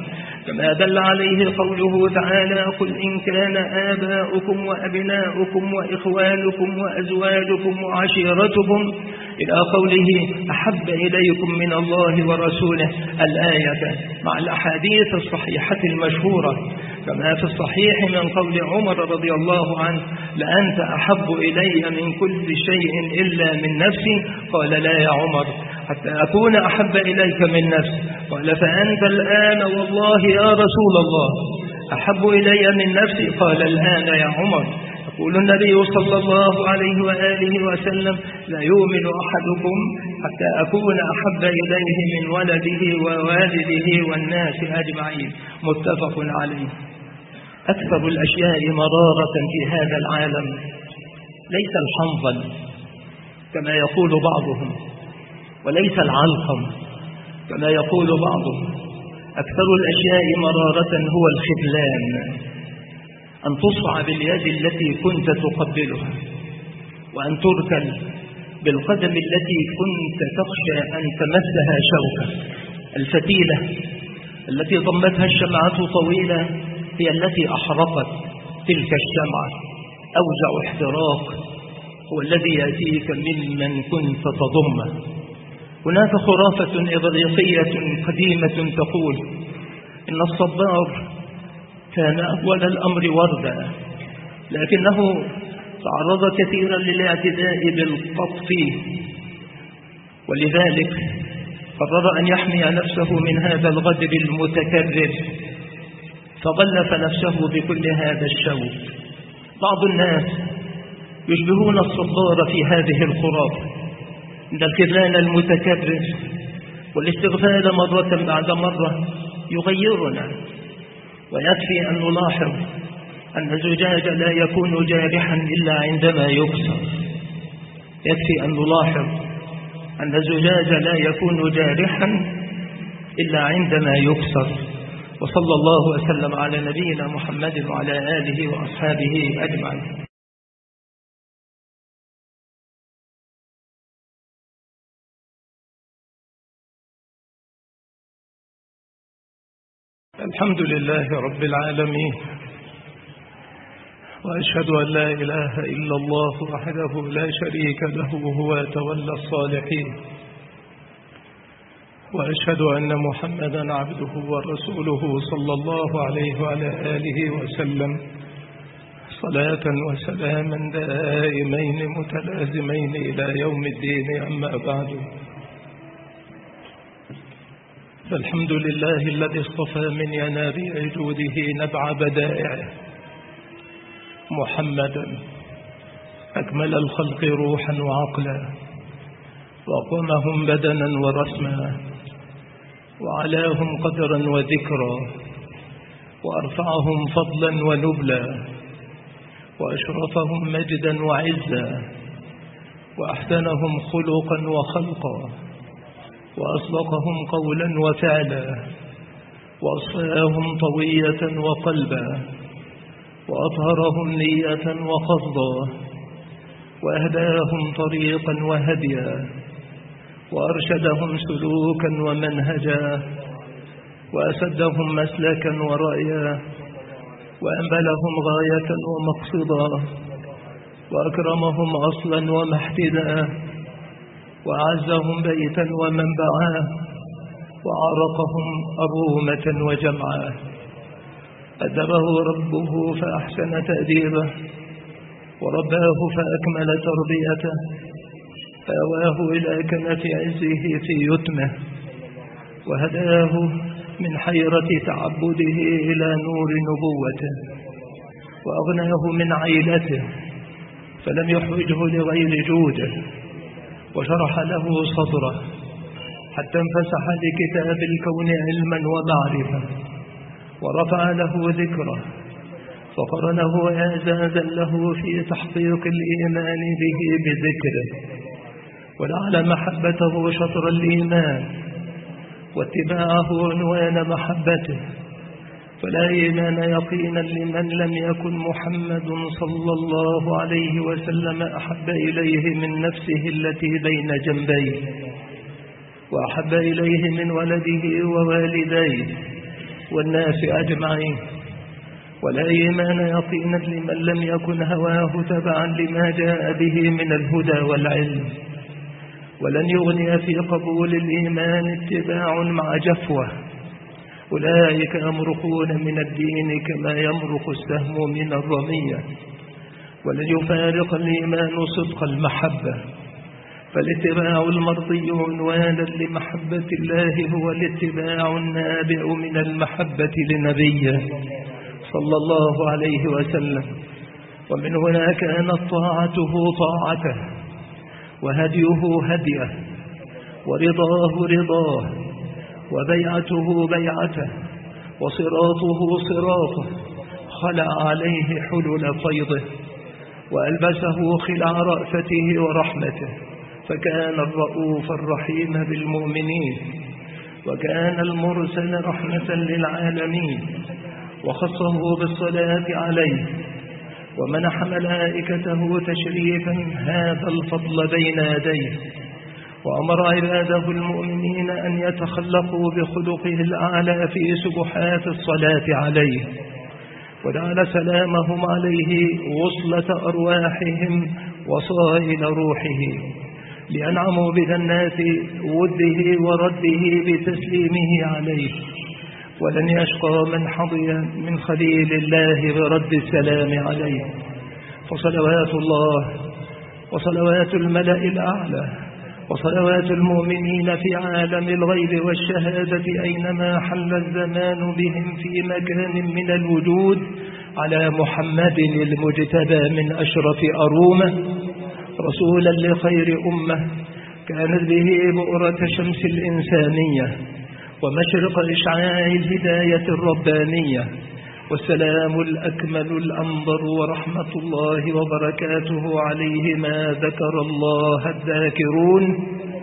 كما دل عليه قوله تعالى: قل إن كان آباؤكم وأبناؤكم وإخوانكم وأزواجكم وعشيرتكم إلى قوله: أحب إليكم من الله ورسوله الآية، مع الأحاديث الصحيحة المشهورة، كما في الصحيح من قول عمر رضي الله عنه: لأنت أحب إلي من كل شيء إلا من نفسي. قال: لا يا عمر، حتى أكون أحب إليك من نفسي. قال: فأنت الآن والله يا رسول الله أحب إلي من نفسي. قال: الآن يا عمر. يقول النبي صلى الله عليه وآله وسلم: لا يؤمن أحدكم حتى أكون أحب إليه من ولده ووالده والناس أجمعين. متفق عليه. أكثر الأشياء مرارة في هذا العالم ليس الحنظل كما يقول بعضهم، وليس العلقم كما يقول بعضهم. أكثر الأشياء مرارة هو الخذلان، أن تصفع باليد التي كنت تقبلها، وأن تركل بالقدم التي كنت تخشى أن تمسها شوكة. الفتيلة التي ضمتها الشمعة طويلة هي التي أحرقت تلك الشمعة. أوجع احتراق هو الذي يأتيك ممن كنت تضمه. هناك خرافة إغريقية قديمة تقول إن الصبار كان أول الأمر وردا، لكنه تعرض كثيرا للاعتداء بالقطف، ولذلك قرر أن يحمي نفسه من هذا الغدر المتكرر، فغلف نفسه بكل هذا الشوك. بعض الناس يشبهون الصبار في هذه الخرافة، إن الخذلان المتكرر والاستغفال مرة بعد مرة يغيرنا. ويكفي أن نلاحظ أن الزجاج لا يكون جارحا إلا عندما يكسر. يكفي أن نلاحظ أن الزجاج لا يكون جارحا إلا عندما يكسر. وصلى الله وسلم على نبينا محمد وعلى آله وأصحابه أجمعين. الحمد لله رب العالمين، وأشهد أن لا إله إلا الله وحده لا شريك له وهو تولى الصالحين، وأشهد أن محمدا عبده ورسوله صلى الله عليه وعلى آله وسلم، صلاة وسلاما دائمين متلازمين إلى يوم الدين. أما بعد، فالحمد لله الذي اصطفى من ينابيع جوده نبع بدائعه محمدا، أكمل الخلق روحا وعقلا، وأقومهم بدنا ورسما، وعلاهم قدرا وذكرا، وأرفعهم فضلا ونبلا، وأشرفهم مجدا وعزا، وأحسنهم خلقا وخلقا، وأصدقهم قولا وفعلا، وأصفاهم طوية وقلبا، وأطهرهم نية وقصدا، وأهداهم طريقا وهديا، وأرشدهم سلوكا ومنهجا، وأسدهم مسلكا ورأيا، وأنبلهم غاية ومقصدا، وأكرمهم أصلا ومحتدا، وأعزهم بيتا ومنبعا، وعرقهم أرومة وجمعا. أدبه ربه فأحسن تأديبه، ورباه فأكمل تربيته، فأواه إلى كنف عزه في يتمه، وهداه من حيرة تعبده إلى نور نبوته، وأغناه من عيلته فلم يحوجه لغير جوده، وشرح له صدره حتى انفسح لكتاب الكون علما ومعرفة، ورفع له ذكره، فقرنه إعزازا له في تحقيق الإيمان به بذكره، ولعل محبته شطر الإيمان، واتباعه عنوان محبته. فلا إيمان يقينا لمن لم يكن محمد صلى الله عليه وسلم أحب إليه من نفسه التي بين جنبيه، وأحب إليه من ولده ووالديه، والناس أجمعين. ولا إيمان يقينا لمن لم يكن هواه تبعا لما جاء به من الهدى والعلم. ولن يغني في قبول الإيمان اتباع مع جفوة، أولئك يمرقون من الدين كما يمرق السهم من الرمية. ولن يفارق الإيمان صدق المحبة، فالاتباع المرضي عنوانا لمحبة الله هو الاتباع النابع من المحبة لنبيه صلى الله عليه وسلم. ومن هنا كانت طاعته طاعته، وهديه هديه، ورضاه رضاه، وبيعته بيعته، وصراطه صراطه. خلع عليه حلل فيضه، وألبسه خلع رأفته ورحمته، فكان الرؤوف الرحيم بالمؤمنين، وكان المرسل رحمة للعالمين، وخصه بالصلاة عليه، ومنح ملائكته تشريفا هذا الفضل بين يديه، وأمر عباده المؤمنين أن يتخلقوا بخلقه الأعلى في سبحات الصلاة عليه، وجعل سلامهم عليه وصلة أرواحهم وصائل روحه، لينعموا بجنات وده ورده بتسليمه عليه. ولن يشقى من حظي من خليل الله برد السلام عليه. فصلوات الله وصلوات الملأ الأعلى وصلوات المؤمنين في عالم الغيب والشهادة أينما حل الزمان بهم في مكان من الوجود على محمد المجتبى من أشرف أرومة، رسولا لخير أمة كانت به بؤرة شمس الإنسانية ومشرق إشعاع الهداية الربانية. والسلام الأكمل الأنظر ورحمة الله وبركاته عليه ما ذكر الله الذاكرون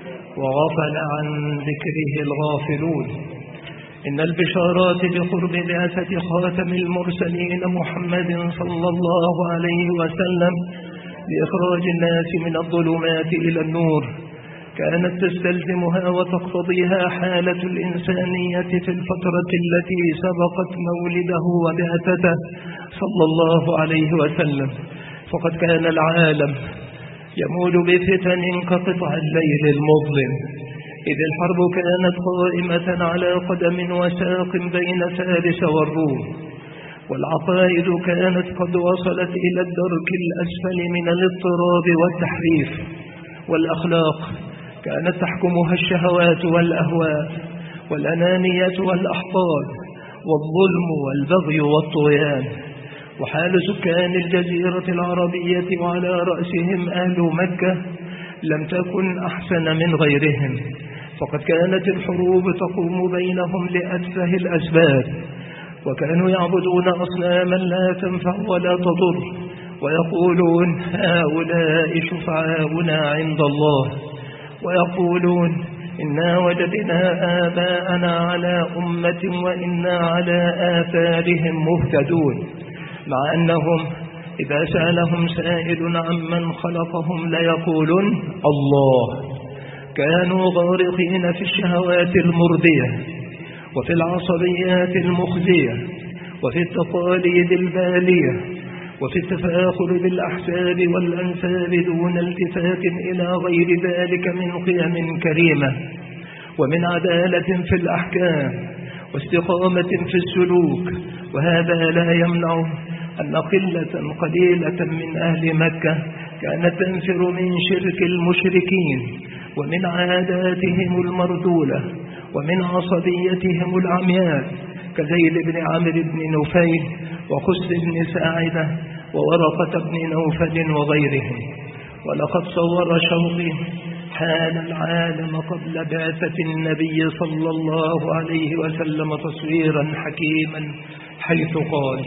وغفل عن ذكره الغافلون. إن البشارات بقرب بعثة خاتم المرسلين محمد صلى الله عليه وسلم لإخراج الناس من الظلمات إلى النور كانت تستلزمها وتقتضيها حالة الإنسانية في الفترة التي سبقت مولده وبعثته صلى الله عليه وسلم. فقد كان العالم يموج بفتن كقطع الليل المظلم، إذ الحرب كانت قائمة على قدم وساق بين فارس والروم، والعقائد كانت قد وصلت إلى الدرك الأسفل من الاضطراب والتحريف، والأخلاق كانت تحكمها الشهوات والأهواء والأنانية والأحقاد والظلم والبغي والطغيان. وحال سكان الجزيرة العربية وعلى رأسهم أهل مكة لم تكن أحسن من غيرهم، فقد كانت الحروب تقوم بينهم لأتفه الأسباب، وكانوا يعبدون أصناما لا تنفع ولا تضر، ويقولون هؤلاء شفعاؤنا عند الله، ويقولون إنا وجدنا آباءنا على أمة وإنا على آثارهم مهتدون، مع أنهم إذا سألهم سائل عمن خلقهم ليقولون الله. كانوا غارقين في الشهوات المرضية وفي العصبيات المخزية وفي التقاليد البالية وفي التفاخر بالأحساب والأنساب دون التفات إلى غير ذلك من قيم كريمة ومن عدالة في الأحكام واستقامة في السلوك. وهذا لا يمنع أن قلة قليلة من أهل مكة كانت تنفر من شرك المشركين ومن عاداتهم المرذولة ومن عصبيتهم العمياء كزيد بن عمرو بن نفيل وقس بن ساعدة وورقة بن نوفل وغيرهم. ولقد صور شوقي حال العالم قبل بعثة النبي صلى الله عليه وسلم تصويرا حكيما، حيث قال: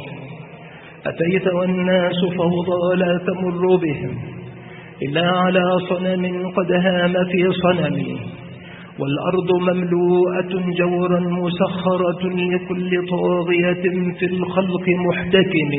أتيت والناس فوضى لا تمر بهم إلا على صنم قد هام في صنم، والأرض مملوءة جورا مسخرة لكل طاغية في الخلق محتكم،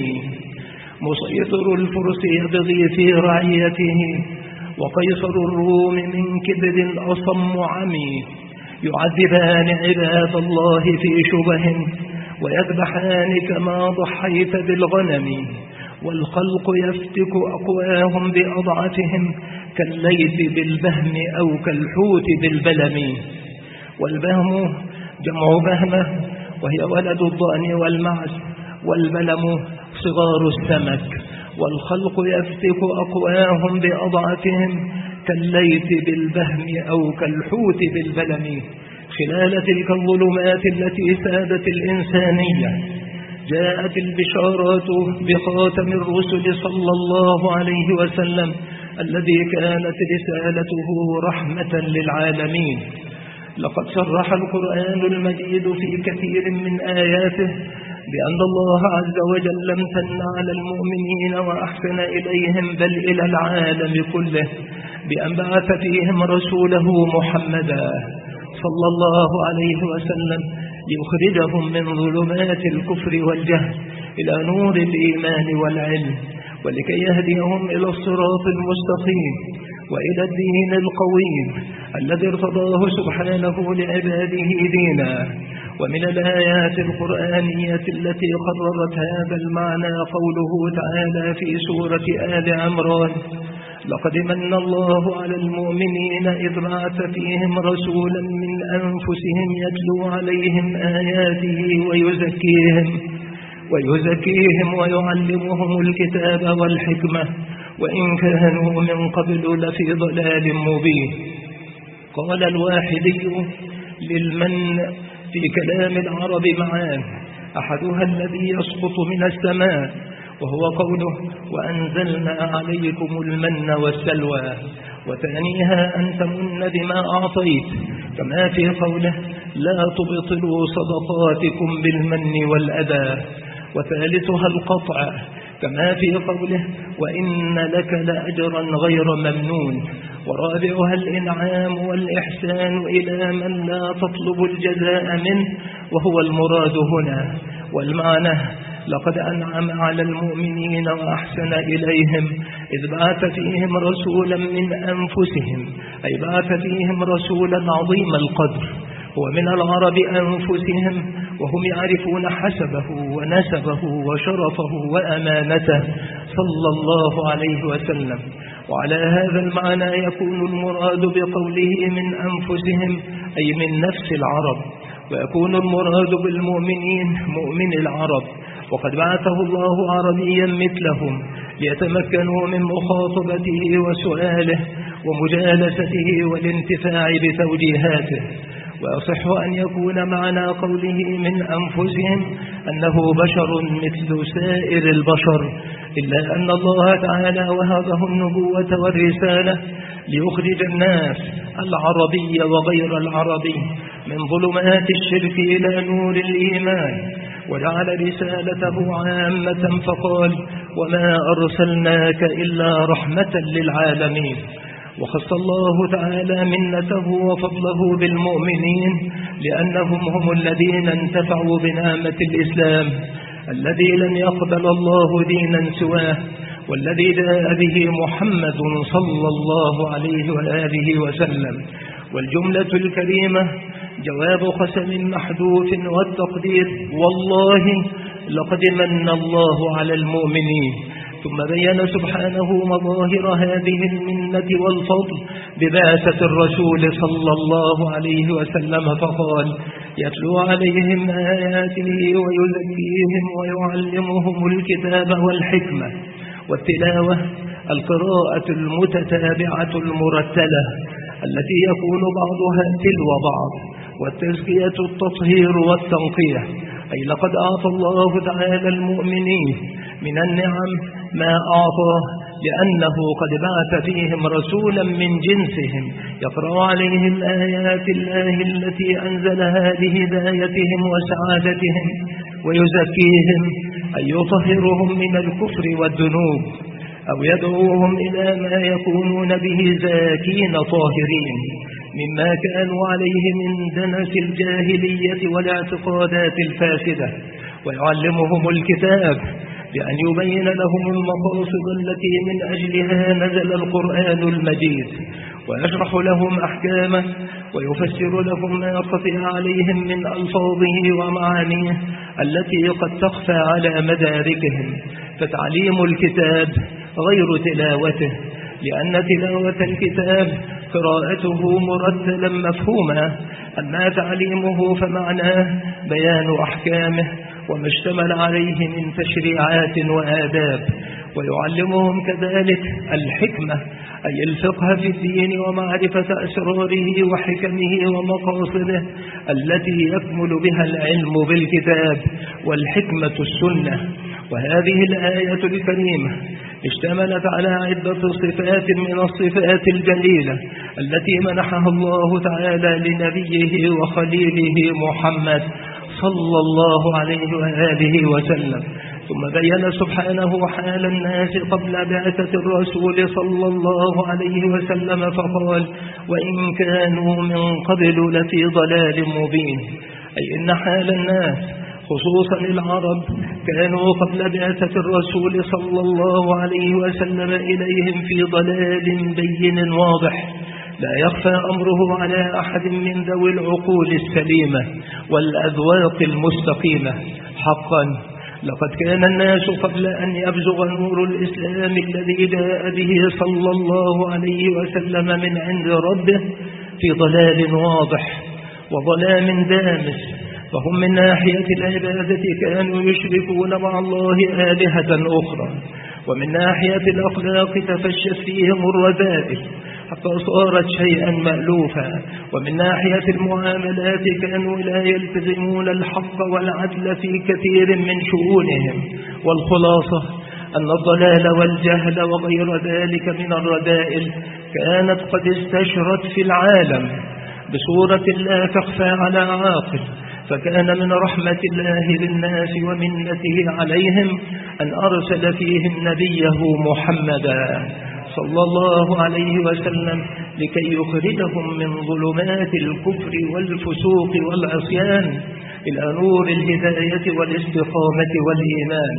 مسيطر الفرس يبغي في رعيته وقيصر الروم من كبر أصم عمي، يعذبان عباد الله في شبه ويذبحان كما ضحيت بالغنم، والخلق يفتك أقواهم بأضعفهم كالليث بالبهم أو كالحوت بالبلم. والبهم جمع بهمة وهي ولد الضأن والمعز، والبلم صغار السمك. والخلق يفتك أقواهم بأضعفهم كالليث بالبهم أو كالحوت بالبلم. خلال تلك الظلمات التي سادت الإنسانية جاءت البشارات بخاتم الرسل صلى الله عليه وسلم الذي كانت رسالته رحمة للعالمين. لقد صرح القرآن المجيد في كثير من آياته بأن الله عز وجل امتن على المؤمنين وأحسن إليهم بل إلى العالم كله بأن بعث فيهم رسوله محمدا صلى الله عليه وسلم ليخرجهم من ظلمات الكفر والجهل إلى نور الإيمان والعلم، ولكي يهديهم إلى الصراط المستقيم وإلى الدين القويم الذي ارتضاه سبحانه لعباده دينا. ومن الآيات القرآنية التي قررت هذا المعنى قوله تعالى في سورة آل عمران: لقد من الله على المؤمنين إذ بعث فيهم رسولا من أنفسهم يتلو عليهم آياته ويزكيهم ويعلمهم الكتاب والحكمة وإن كانوا من قبل لفي ضلال مبين. قال الواحدي للمن في كلام العرب معان، أحدها الذي يسقط من السماء وهو قوله: وأنزلنا عليكم المن والسلوى، وثانيها أن تمن بما أعطيت كما في قوله: لا تبطلوا صدقاتكم بالمن والأذى، وثالثها القطع كما في قوله: وإن لك لأجرا غير ممنون، ورابعها الإنعام والإحسان إلى من لا تطلب الجزاء منه وهو المراد هنا. والمعنى: لقد أنعم على المؤمنين وأحسن إليهم إذ بعث فيهم رسولا من أنفسهم، أي بعث فيهم رسولا عظيم القدر هو من العرب أنفسهم، وهم يعرفون حسبه ونسبه وشرفه وأمانته صلى الله عليه وسلم. وعلى هذا المعنى يكون المراد بقوله من أنفسهم أي من نفس العرب، ويكون المراد بالمؤمنين مؤمن العرب، وقد بعثه الله عربيا مثلهم ليتمكنوا من مخاطبته وسؤاله ومجالسته والانتفاع بتوجيهاته. ويصح أن يكون معنى قوله من أنفسهم أنه بشر مثل سائر البشر، إلا أن الله تعالى وهبه النبوة والرسالة ليخرج الناس العربي وغير العربي من ظلمات الشرك إلى نور الإيمان، وجعل رسالته عامة فقال: وما أرسلناك إلا رحمة للعالمين. وخص الله تعالى منته وفضله بالمؤمنين لأنهم هم الذين انتفعوا بنعمة الإسلام الذي لم يقبل الله دينا سواه، والذي جاء به محمد صلى الله عليه وآله وسلم. والجملة الكريمة جواب قسم محذوف والتقدير: والله لقد من الله على المؤمنين. ثم بين سبحانه مظاهر هذه المنة والفضل ببعثة الرسول صلى الله عليه وسلم فقال: يتلو عليهم آياته ويزكيهم ويعلمهم الكتاب والحكمة. والتلاوة القراءة المتتابعة المرتلة التي يكون بعضها تلو بعض، والتزكية التطهير والتنقية، أي لقد أعطى الله تعالى المؤمنين من النعم ما أعطاه لأنه قد بعث فيهم رسولا من جنسهم يقرأ عليهم آيات الله التي أنزلها لهدايتهم وسعادتهم، ويزكيهم أي يطهرهم من الكفر والذنوب، أو يدعوهم إلى ما يكونون به زاكين طاهرين مما كانوا عليه من دنس الجاهلية والاعتقادات الفاسدة، ويعلمهم الكتاب بأن يبين لهم المقاصد التي من أجلها نزل القرآن المجيد، ويشرح لهم أحكامه ويفسر لهم ما خفي عليهم من ألفاظه ومعانيه التي قد تخفى على مداركهم. فتعليم الكتاب غير تلاوته، لأن تلاوة الكتاب قراءته مرتلا مفهوما، أما تعليمه فمعناه بيان أحكامه وما اشتمل عليه من تشريعات وآداب. ويعلمهم كذلك الحكمة، أي الفقه في الدين ومعرفة أسراره وحكمه ومقاصده التي يكمل بها العلم بالكتاب، والحكمة السنة. وهذه الآية الكريمة اشتملت على عدة صفات من الصفات الجليلة التي منحها الله تعالى لنبيه وخليله محمد صلى الله عليه وآله وسلم. ثم بين سبحانه حال الناس قبل بعثة الرسول صلى الله عليه وسلم فقال: وإن كانوا من قبل لفي ضلال مبين، أي إن حال الناس خصوصا العرب كانوا قبل بعثة الرسول صلى الله عليه وسلم إليهم في ضلال بين واضح، لا يخفى أمره على أحد من ذوي العقول السليمة والأذواق المستقيمة. حقا لقد كان الناس قبل أن يبزغ نور الإسلام الذي جاء به صلى الله عليه وسلم من عند ربه في ضلال واضح وظلام دامس. فهم من ناحية العبادة كانوا يشركون مع الله آلهة أخرى، ومن ناحية الأخلاق تفشت فيهم الرذائل حتى صارت شيئا مألوفا، ومن ناحية المعاملات كانوا لا يلتزمون الحق والعدل في كثير من شؤونهم. والخلاصة أن الضلال والجهل وغير ذلك من الرذائل كانت قد استشرت في العالم بصورة لا تخفى على عاقل. فكان من رحمة الله بالناس ومنته عليهم أن أرسل فيهم نبيه محمدا صلى الله عليه وسلم لكي يخرجهم من ظلمات الكفر والفسوق والعصيان إلى نور الهداية والاستقامة والإيمان.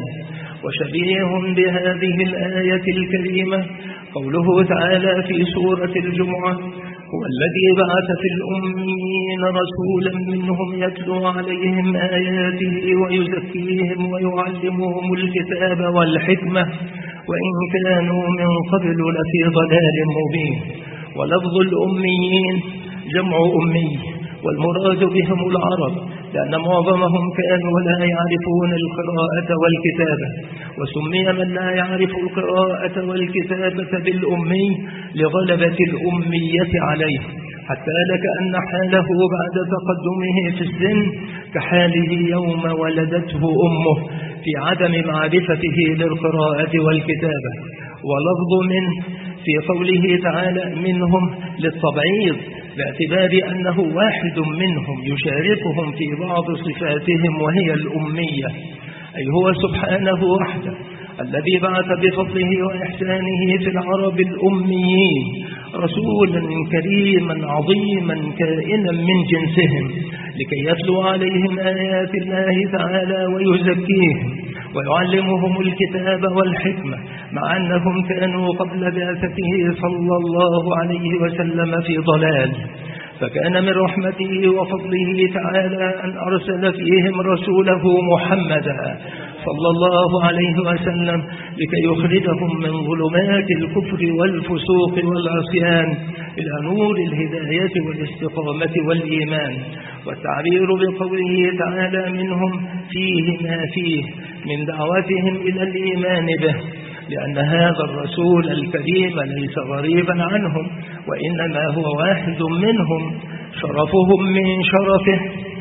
وشبيه بهذه الآية الكريمة قوله تعالى في سورة الجمعة: هو الذي بعث في الأميين رسولا منهم يتلو عليهم آياته ويزكيهم ويعلمهم الكتاب والحكمة وإن كانوا من قبل لفي ضلال مبين. ولفظ الأميين جمع أمي، والمراد بهم العرب، لأن معظمهم كانوا لا يعرفون القراءة والكتابة، وسمي من لا يعرف القراءة والكتابة بالأمي لغلبة الأمية عليه، حتى لك أن حاله بعد تقدمه في السن كحاله يوم ولدته أمه في عدم معرفته للقراءة والكتابة. ولفظ من في قوله تعالى منهم للتبعيض، باعتبار أنه واحد منهم يشاركهم في بعض صفاتهم وهي الأمية، أي هو سبحانه وحده الذي بعث بفضله وإحسانه في العرب الأميين رسولا كريما عظيما كائنا من جنسهم لكي يتلو عليهم آيات الله تعالى ويزكيهم ويعلمهم الكتاب والحكمة، مع أنهم كانوا قبل بعثته صلى الله عليه وسلم في ضلال. فكان من رحمته وفضله تعالى أن أرسل فيهم رسوله محمدا صلى الله عليه وسلم لكي يخرجهم من ظلمات الكفر والفسوق والعصيان إلى نور الهداية والاستقامة والإيمان. والتعبير بقوله تعالى منهم فيه ما فيه من دعوتهم إلى الإيمان به، لأن هذا الرسول الكريم ليس غريبا عنهم، وإنما هو واحد منهم، شرفهم من شرفه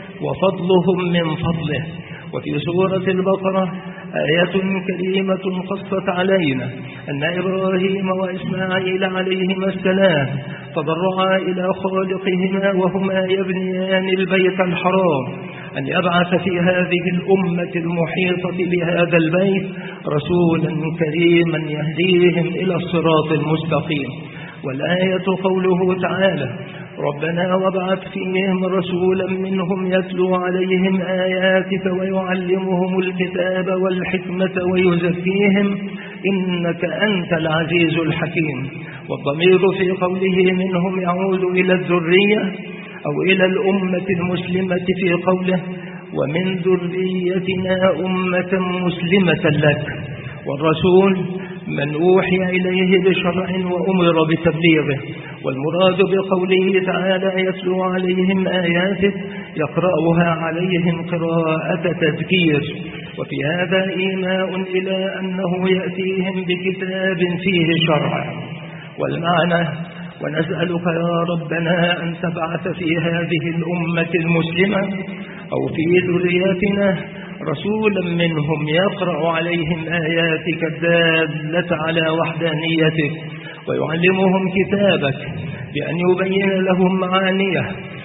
وفضلهم من فضله. وفي سورة البقرة آية كريمة قصت علينا أن إبراهيم وإسماعيل عليهما السلام تضرعا إلى خالقهما وهما يبنيان البيت الحرام أن يبعث في هذه الأمة المحيطة بهذا البيت رسولا كريما يهديهم إلى الصراط المستقيم. والآية قوله تعالى ربنا وابعث فيهم رسولا منهم يتلو عليهم آياتك ويعلمهم الكتاب والحكمة ويزكيهم، إنك أنت العزيز الحكيم. والضمير في قوله منهم يعود إلى الذرية أو إلى الأمة المسلمة في قوله ومن ذريتنا أمة مسلمة لك. والرسول من أوحي إليه بشرع وأمر بتبليغه. والمراد بقوله تعالى يتلو عليهم آياته يقرأها عليهم قراءة تذكير. وفي هذا إيماء إلى أنه يأتيهم بكتاب فيه شرع. والمعنى ونسألك يا ربنا أن تبعث في هذه الأمة المسلمة أو في ذريتنا رسولا منهم يقرأ عليهم آياتك الدالة على وحدانيتك ويعلمهم كتابك بأن يبين لهم معانيه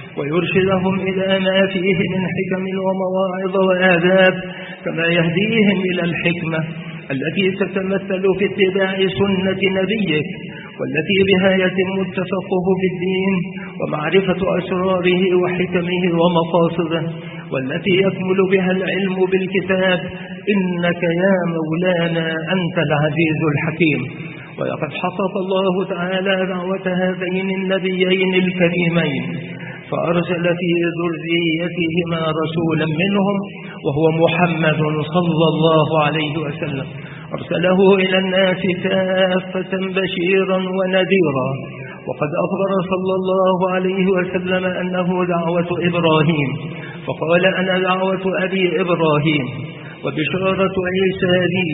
ويرشدهم إلى ما فيه من حكم ومواعظ وآداب كما يهديهم إلى الحكمة التي تتمثل في اتباع سنة نبيك والتي بها يتم التفقه في الدين ومعرفة أسراره وحكمه ومقاصده والتي يكمل بها العلم بالكتاب إنك يا مولانا أنت العزيز الحكيم. ولقد حقق الله تعالى دعوة هذين النبيين الكريمين فأرسل في ذريتهما رسولا منهم وهو محمد صلى الله عليه وسلم أرسله إلى الناس كافة بشيرا ونذيرا. وقد أخبر صلى الله عليه وسلم أنه دعوة إبراهيم فقال أنا دعوة أبي إبراهيم وبشارة عيسى لي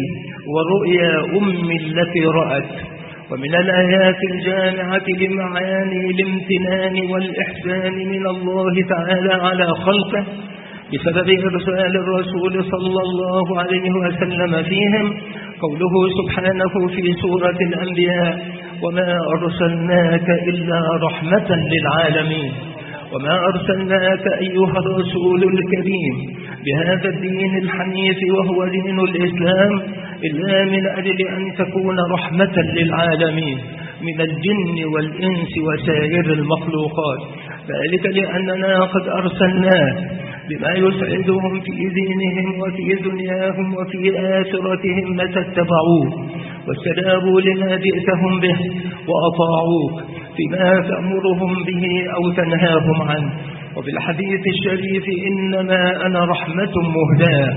ورؤيا أمي التي رأت. ومن الآيات الجامعة لمعاني الامتنان والإحسان من الله تعالى على خلقه بسبب إرسال الرسول صلى الله عليه وسلم فيهم قوله سبحانه في سورة الأنبياء وما أرسلناك إلا رحمة للعالمين. وما أرسلناك أيها الرسول الكريم بهذا الدين الحنيف وهو دين الإسلام إلا من أجل أن تكون رحمة للعالمين من الجن والإنس وسائر المخلوقات. ذلك لأننا قد أرسلناه بما يسعدهم في دينهم وفي دنياهم وفي آخرتهم متى اتبعوه واستجابوا لما جئتهم به وأطاعوك فيما تأمرهم به أو تنهاهم عنه. وفي الحديث الشريف إنما أنا رحمة مهداة.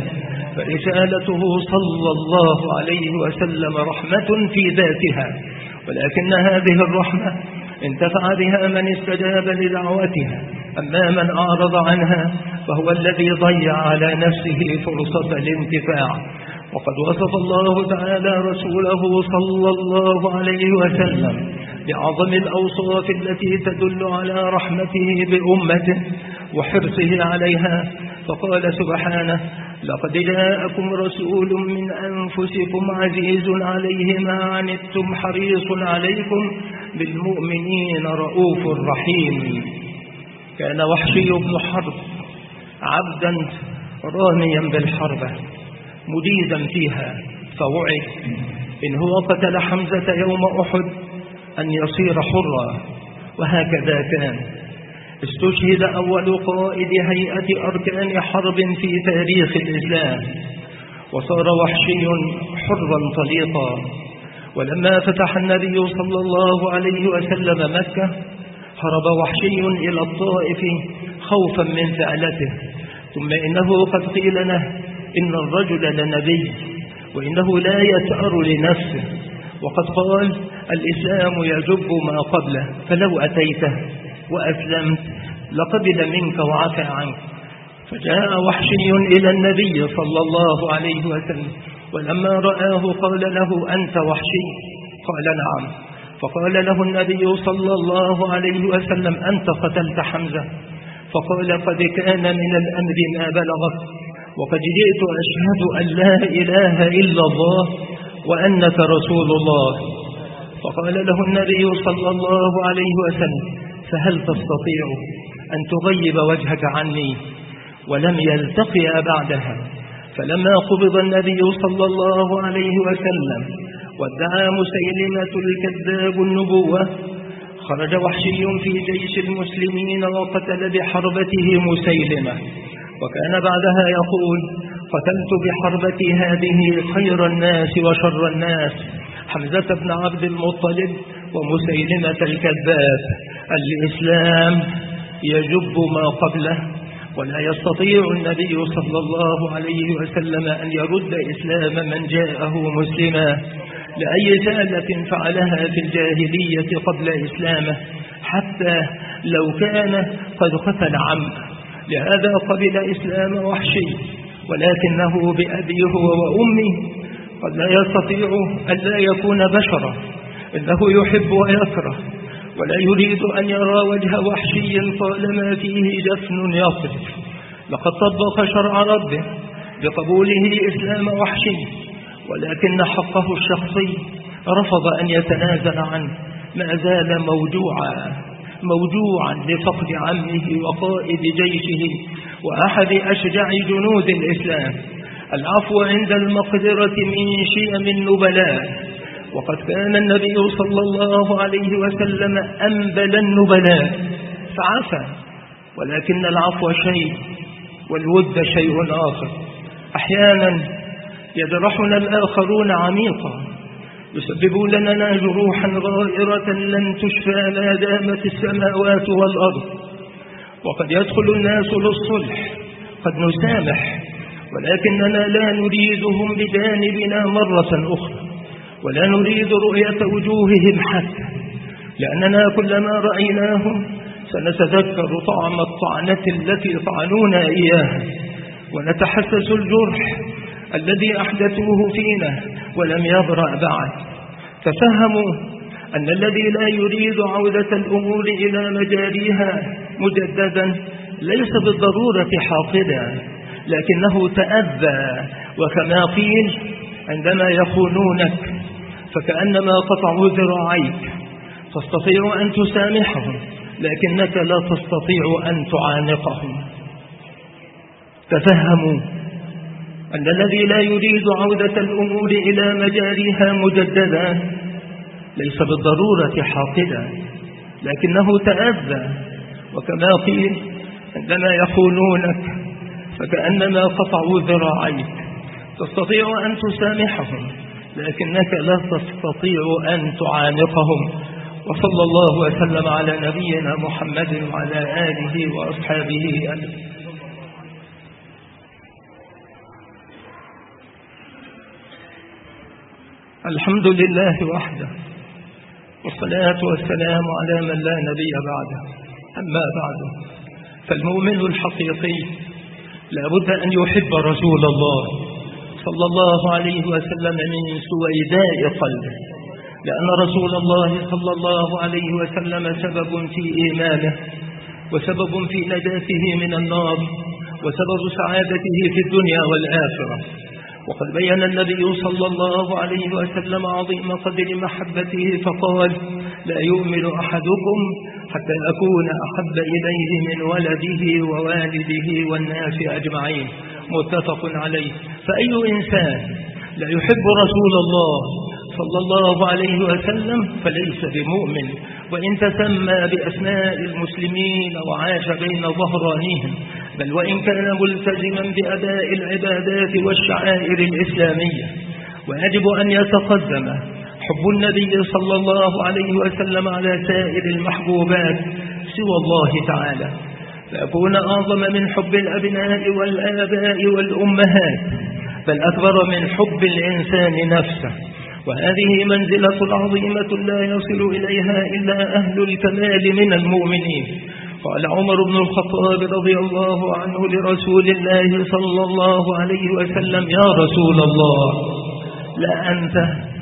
فرسالته صلى الله عليه وسلم رحمة في ذاتها ولكن هذه الرحمة انتفع بها من استجاب لدعوتها أما من أعرض عنها فهو الذي ضيع على نفسه فرصة الانتفاع. وقد وصف الله تعالى رسوله صلى الله عليه وسلم بعظم الأوصاف التي تدل على رحمته بأمته وحرصه عليها فقال سبحانه لقد جاءكم رسول من أنفسكم عزيز عليه ما عنتم حريص عليكم بالمؤمنين رؤوف رحيم. كان وحشي بن حرب عبدا راميا بالحربة مجيدا فيها فوعد إن هو قتل حمزة يوم أحد أن يصير حرا وهكذا كان. استشهد أول قائد هيئة أركان حرب في تاريخ الإسلام وصار وحشي حرا طليقا. ولما فتح النبي صلى الله عليه وسلم مكة هرب وحشي إلى الطائف خوفا من فعلته ثم إنه قد قيل له إن الرجل لنبي وإنه لا يتأر لنفسه وقد قال الإسلام يجب ما قبله فلو أتيته وأسلمت لقبل منك وعفى عنك. فجاء وحشي إلى النبي صلى الله عليه وسلم ولما رآه قال له أنت وحشي؟ قال نعم. فقال له النبي صلى الله عليه وسلم أنت قتلت حمزة؟ فقال قد كان من الأمر ما بلغك وقد جئت أشهد أن لا إله إلا الله وأنك رسول الله. فقال له النبي صلى الله عليه وسلم فهل تستطيع أن تغيب وجهك عني؟ ولم يلتقي بعدها. فلما قبض النبي صلى الله عليه وسلم وادعى مسيلمة الكذاب النبوة خرج وحشي في جيش المسلمين وقتل بحربته مسيلمة. وكان بعدها يقول قتلت بحربتي هذه خير الناس وشر الناس، حمزة بن عبد المطلب ومسيلمة الكذاب. الإسلام يجب ما قبله، ولا يستطيع النبي صلى الله عليه وسلم أن يرد إسلام من جاءه مسلما لأي سالة فعلها في الجاهلية قبل إسلامه، حتى لو كان قد قتل عمه. لهذا قبل إسلام وحشي، ولكنه بأبيه وأمه قد لا يستطيع أن لا يكون بشرا، إنه يحب ويكره، ولا يريد أن يرى وجه وحشي طالما فيه جفن يصرف. لقد طبق شرع ربه بقبوله إسلام وحشي، ولكن حقه الشخصي رفض أن يتنازل عنه، ما زال موجوعا لفقد عمه وقائد جيشه وأحد أشجع جنود الإسلام. العفو عند المقدرة من شيم النبلاء، وقد كان النبي صلى الله عليه وسلم أنبل النبلاء فعفى، ولكن العفو شيء والود شيء آخر. أحيانا يجرحنا الآخرون عميقا، يسببون لنا جروحا غائرة لن تشفى ما دامت السماوات والأرض، وقد يدخل الناس للصلح، قد نسامح، ولكننا لا نريدهم بجانبنا مرة أخرى، ولا نريد رؤية وجوههم حتى، لأننا كلما رأيناهم سنتذكر طعم الطعنة التي طعنونا إياها، ونتحسس الجرح الذي أحدثوه فينا ولم يبرأ بعد. تفهموا أن الذي لا يريد عودة الأمور إلى مجاريها مجددا ليس بالضرورة حاقدا، لكنه تأذى، وكما قيل عندما يخونونك فكأنما قطعوا ذراعيك، تستطيع أن تسامحهم لكنك لا تستطيع أن تعانقهم. تفهموا أن الذي لا يريد عودة الأمور إلى مجاريها مجددا ليس بالضرورة حاقدا، لكنه تأذى، وكما قيل عندما يخونونك فكأنما قطعوا ذراعيك، تستطيع أن تسامحهم لكنك لا تستطيع أن تعانقهم. وصلى الله وسلم على نبينا محمد وعلى آله وأصحابه أجمعين. الحمد لله وحده، والصلاة والسلام على من لا نبي بعده. أما بعد، فالمؤمن الحقيقي لا بد أن يحب رسول الله صلى الله عليه وسلم من سويداء قلبه، لأن رسول الله صلى الله عليه وسلم سبب في إيمانه، وسبب في نجاته من النار، وسبب سعادته في الدنيا والآخرة. وقد بين النبي صلى الله عليه وسلم عظيم قدر محبته فقال: لا يؤمن أحدكم حتى أكون أحب إليه من ولده ووالده والناس أجمعين، متفق عليه. فأي إنسان لا يحب رسول الله صلى الله عليه وسلم فليس بمؤمن، وإن تسمى بأسماء المسلمين وعاش بين ظهرانيهم، بل وإن كان ملتزما بأداء العبادات والشعائر الإسلامية. ويجب أن يتقدم حب النبي صلى الله عليه وسلم على سائر المحبوبات سوى الله تعالى، فيكون أعظم من حب الأبناء والآباء والأمهات، بل أكبر من حب الإنسان نفسه. وهذه منزلة عظيمة لا يصل إليها إلا أهل الكمال من المؤمنين. قال عمر بن الخطاب رضي الله عنه لرسول الله صلى الله عليه وسلم: يا رسول الله، لا أنت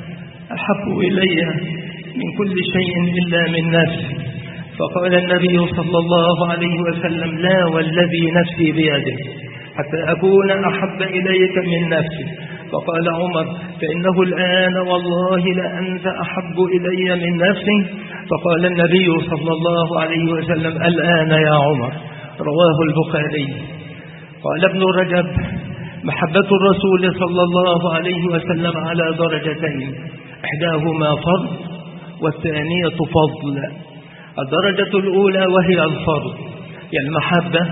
أحب إلي من كل شيء إلا من نفسي. فقال النبي صلى الله عليه وسلم: لا والذي نفسي بيده حتى أكون أحب إليك من نفسي. فقال عمر: فإنه الآن والله لأنت أحب إلي من نفسي. فقال النبي صلى الله عليه وسلم: الآن يا عمر. رواه البخاري. قال ابن رجب: محبة الرسول صلى الله عليه وسلم على درجتين، إحداهما فرض والثانية فضل. الدرجة الأولى وهي الفرض هي المحبة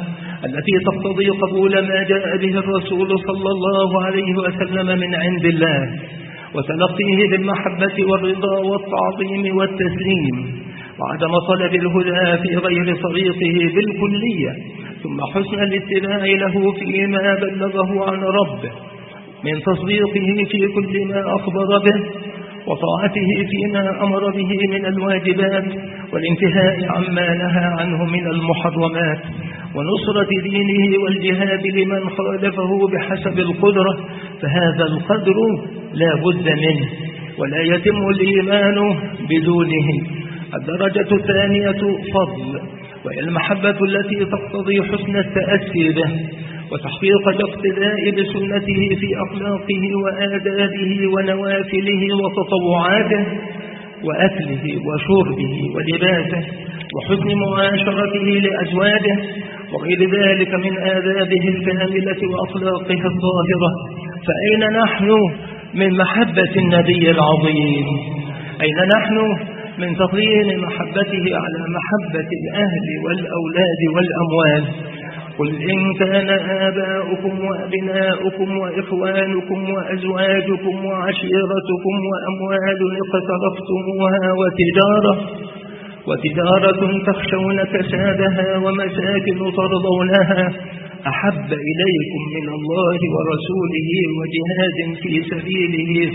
التي تقتضي قبول ما جاء به الرسول صلى الله عليه وسلم من عند الله، وتلقيه بالمحبة والرضا والتعظيم والتسليم، وعدم طلب الهدى في غير طريقه بالكلية، ثم حسن الاتباع له فيما بلغه عن ربه من تصديقه في كل ما أخبر به، وطاعته فيما أمر به من الواجبات، والانتهاء عما نهى عنه من المحرمات، ونصرة دينه والجهاد لمن خالفه بحسب القدرة، فهذا القدر لا بد منه ولا يتم الإيمان بدونه. الدرجة الثانية فضل، وهي المحبة التي تقتضي حسن التأسي به وتحقيق الاقتداء بسنته في أخلاقه وآدابه ونوافله وتطوعاته وأكله وشربه ولباسه وحسن معاشرته لأزواجه وغير ذلك من آدابه الكاملة وأخلاقه الظاهرة. فأين نحن من محبة النبي العظيم؟ أين نحن من تقديم محبته على محبة الأهل والأولاد والأموال؟ قل إن كان آباؤكم وأبناؤكم وإخوانكم وأزواجكم وعشيرتكم وأموال اقترفتموها وتجارة تخشون كسادها ومساكن ترضونها أحب إليكم من الله ورسوله وجهاد في سبيله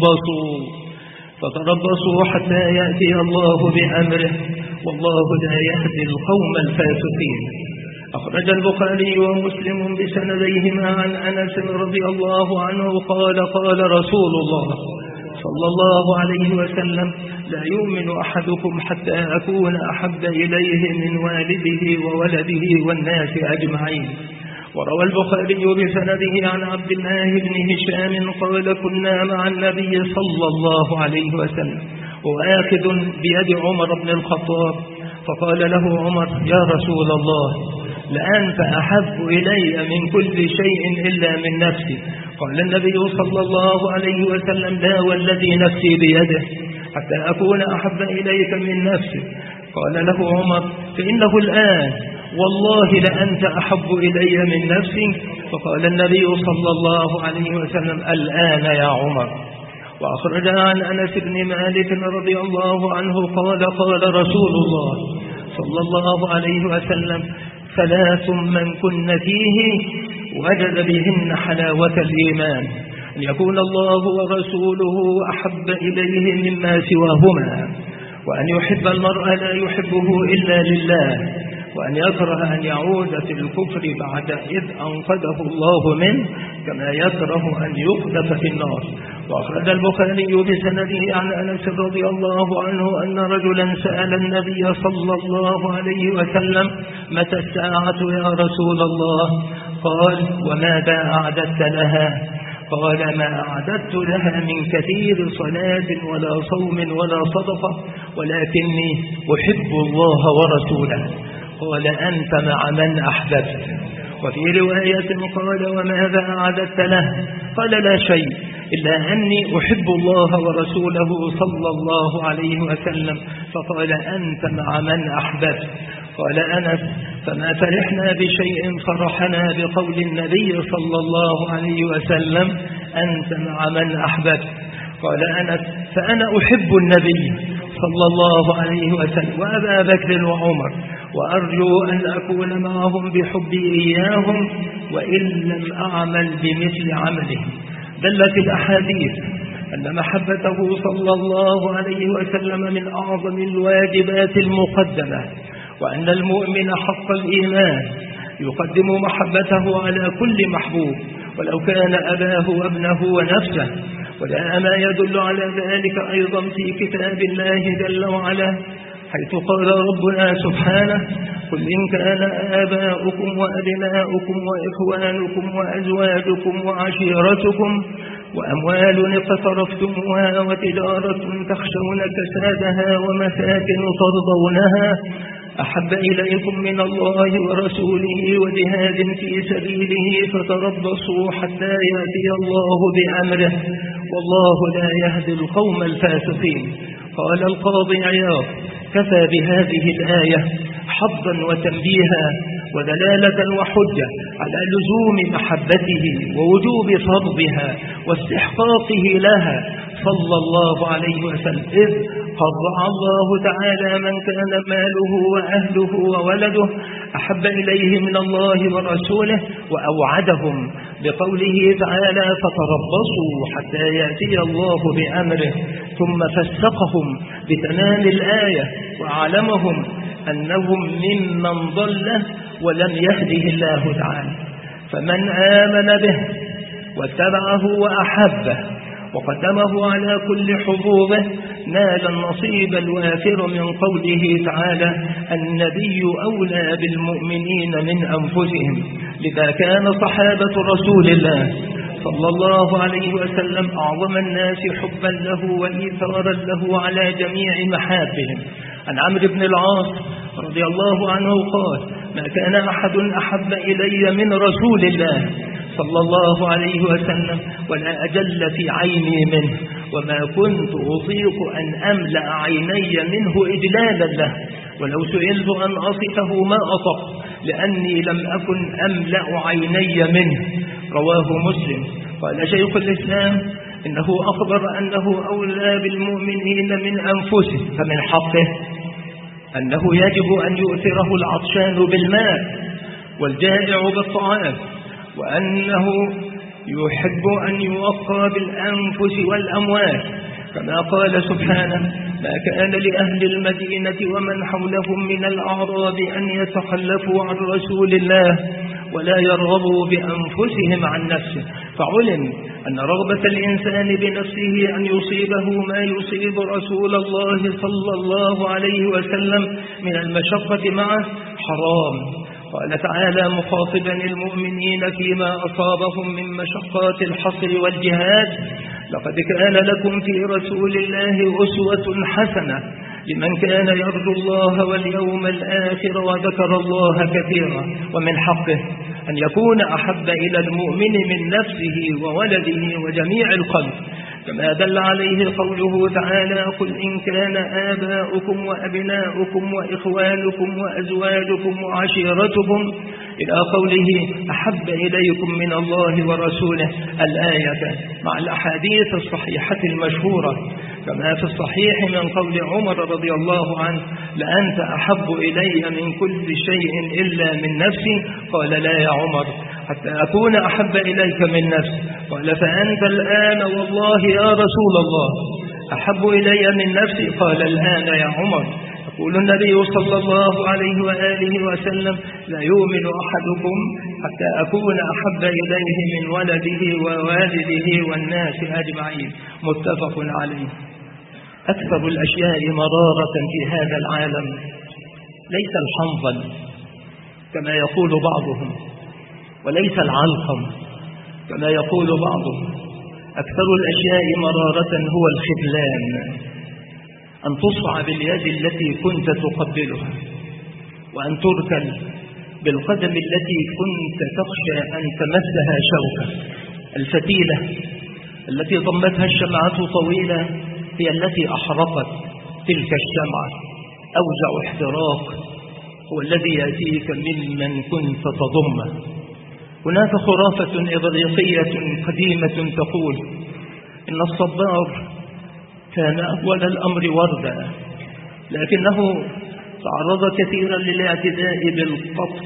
فتربصوا حتى يأتي الله بأمره والله لا يهدي القوم الفاسقين. أخرج البخاري ومسلم بسنديهما عن أنس رضي الله عنه قال قال رسول الله صلى الله عليه وسلم لا يؤمن أحدكم حتى أكون أحب إليه من والده وولده والناس أجمعين. وروى البخاري بسنده عن عبد الله بن هشام قال كنا مع النبي صلى الله عليه وسلم وآخذ بيد عمر بن الخطاب فقال له عمر يا رسول الله لأنت أحب إلي من كل شيء إلا من نفسي. قال النبي صلى الله عليه وسلم لا والذي نفسي بيده حتى أكون أحب إليك من نفسي. قال له عمر فإنه الآن والله لأنت أحب إلي من نفسي. فقال النبي صلى الله عليه وسلم الآن يا عمر. وأخرج عن أنس بن مالك رضي الله عنه قال قال رسول الله صلى الله عليه وسلم ثلاث من كن فيه وجد بهن حلاوة الإيمان أن يكون الله ورسوله أحب إليه مما سواهما وأن يحب المرء لا يحبه إلا لله وأن يكره أن يعود في الكفر بعد إذ أنقذه الله منه كما يكره أن يقذف في النار. وأخرج البخاري بسنده عن أنس رضي الله عنه أن رجلا سأل النبي صلى الله عليه وسلم متى الساعة يا رسول الله؟ قال وماذا أعددت لها؟ قال ما أعددت لها من كثير صلاة ولا صوم ولا صدقة ولكني أحب الله ورسوله. قال أنت مع من أحببت. وفي رواية قال وماذا أعددت له؟ قال لا شيء إلا أني أحب الله ورسوله صلى الله عليه وسلم. فقال أنت مع من أحببت. قال أنس فما فرحنا بشيء فرحنا بقول النبي صلى الله عليه وسلم أنت مع من أحببت. قال أنس فأنا أحب النبي صلى الله عليه وسلم وأبا بكر وعمر وأرجو أن أكون معهم بحبي إياهم وإن لم أعمل بمثل عملهم. دلت الأحاديث أن محبته صلى الله عليه وسلم من أعظم الواجبات المقدمة وأن المؤمن حق الإيمان يقدم محبته على كل محبوب ولو كان أباه وابنه ونفسه. ولا ما يدل على ذلك أيضا في كتاب الله جل وعلا حيث قال ربنا سبحانه قل إن كان آباؤكم وأبناؤكم وإخوانكم وأزواجكم وعشيرتكم وأموال اقترفتموها وتجارة تخشون كسادها ومساكن ترضونها أحب إليكم من الله ورسوله وجهاد في سبيله فتربصوا حتى يأتي الله بأمره والله لا يهدي القوم الفاسقين. قال القاضي عياض كفى بهذه الآية حظا وتنبيها ودلالة وحجة على لزوم محبته ووجوب فرضها واستحقاقه لها صلى الله عليه وسلم، إذ قرع الله تعالى من كان ماله وأهله وولده أحب إليه من الله ورسوله، وأوعدهم بقوله تعالى فتربصوا حتى يأتي الله بأمره، ثم فسقهم بتمام الآية وأعلمهم أنهم ممن ضل ولم يهده الله تعالى. فمن آمن به واتبعه وأحبه وقدمه على كل حظوظه نال النصيب الوافر من قوله تعالى النبي أولى بالمؤمنين من أنفسهم. لذا كان صحابة رسول الله صلى الله عليه وسلم أعظم الناس حبا له وإيثارا له على جميع محابهم. عن عمرو بن العاص رضي الله عنه قال ما كان أحد أحب إلي من رسول الله صلى الله عليه وسلم ولا أجل في عيني منه، وما كنت أطيق أن أملأ عيني منه إجلالا له، ولو سئلت أن أصفه ما أطق لأني لم أكن أملأ عيني منه. رواه مسلم. قال شيخ الإسلام إنه أخبر أنه أولى بالمؤمنين من أنفسهم، فمن حقه أنه يجب أن يؤثره العطشان بالماء والجائع بالطعام، وأنه يحب أن يوقى بالأنفس والأموال، كما قال سبحانه ما كان لأهل المدينة ومن حولهم من الأعراب أن يتخلفوا عن رسول الله ولا يرغبوا بأنفسهم عن نفسه. فعلم أن رغبة الإنسان بنفسه أن يصيبه ما يصيب رسول الله صلى الله عليه وسلم من المشقة معه حرام. قال تعالى مخاطبا المؤمنين فيما أصابهم من مشقات الحصر والجهاد لقد كان لكم في رسول الله أسوة حسنة لمن كان يرجو الله واليوم الآخر وذكر الله كثيرا. ومن حقه أن يكون أحب إلى المؤمن من نفسه وولده وجميع الخلق، كما دل عليه قوله تعالى قل إن كان آباؤكم وأبناؤكم وإخوانكم وأزواجكم وعشيرتكم إلى قوله أحب إليكم من الله ورسوله الآية، مع الأحاديث الصحيحة المشهورة كما في الصحيح من قول عمر رضي الله عنه لأنت أحب إلي من كل شيء إلا من نفسي. قال لا يا عمر حتى أكون أحب إليك من نفسي. قال فأنت الآن والله يا رسول الله أحب إلي من نفسي. قال الآن يا عمر. يقول النبي صلى الله عليه وآله وسلم لا يؤمن أحدكم حتى أكون أحب إليه من ولده ووالده والناس أجمعين. متفق عليه. أكثر الأشياء مرارة في هذا العالم ليس الحنظل كما يقول بعضهم، وليس العلقم كما يقول بعضهم. أكثر الأشياء مرارة هو الخذلان، أن تصفع باليد التي كنت تقبلها، وأن تركل بالقدم التي كنت تخشى أن تمسها شوكة. الفتيلة التي ضمتها الشمعة طويلة هي التي أحرقت تلك الشمعة. أوجع احتراق هو الذي يأتيك ممن كنت تضمه. هناك خرافة إغريقية قديمة تقول إن الصبار كان أول الأمر وردا، لكنه تعرض كثيرا للاعتداء بالقطف،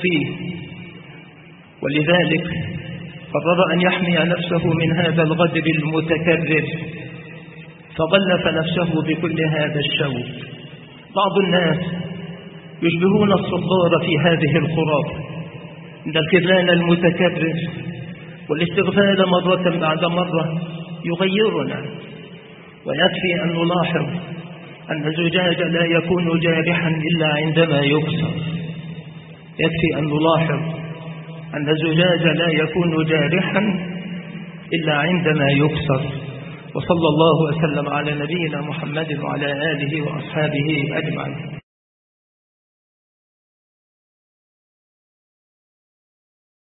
ولذلك قرر أن يحمي نفسه من هذا الغدر المتكرر فغلف نفسه بكل هذا الشوك. بعض الناس يشبهون الصبار في هذه الخرافة، إن الخذلان المتكرر والاستغفال مرة بعد مرة يغيرنا. ويكفي أن نلاحظ أن الزجاج لا يكون جارحا إلا عندما يكسر. يكفي أن نلاحظ أن الزجاج لا يكون جارحا إلا عندما يكسر. وصلى الله وسلم على نبينا محمد وعلى آله وأصحابه أجمعين.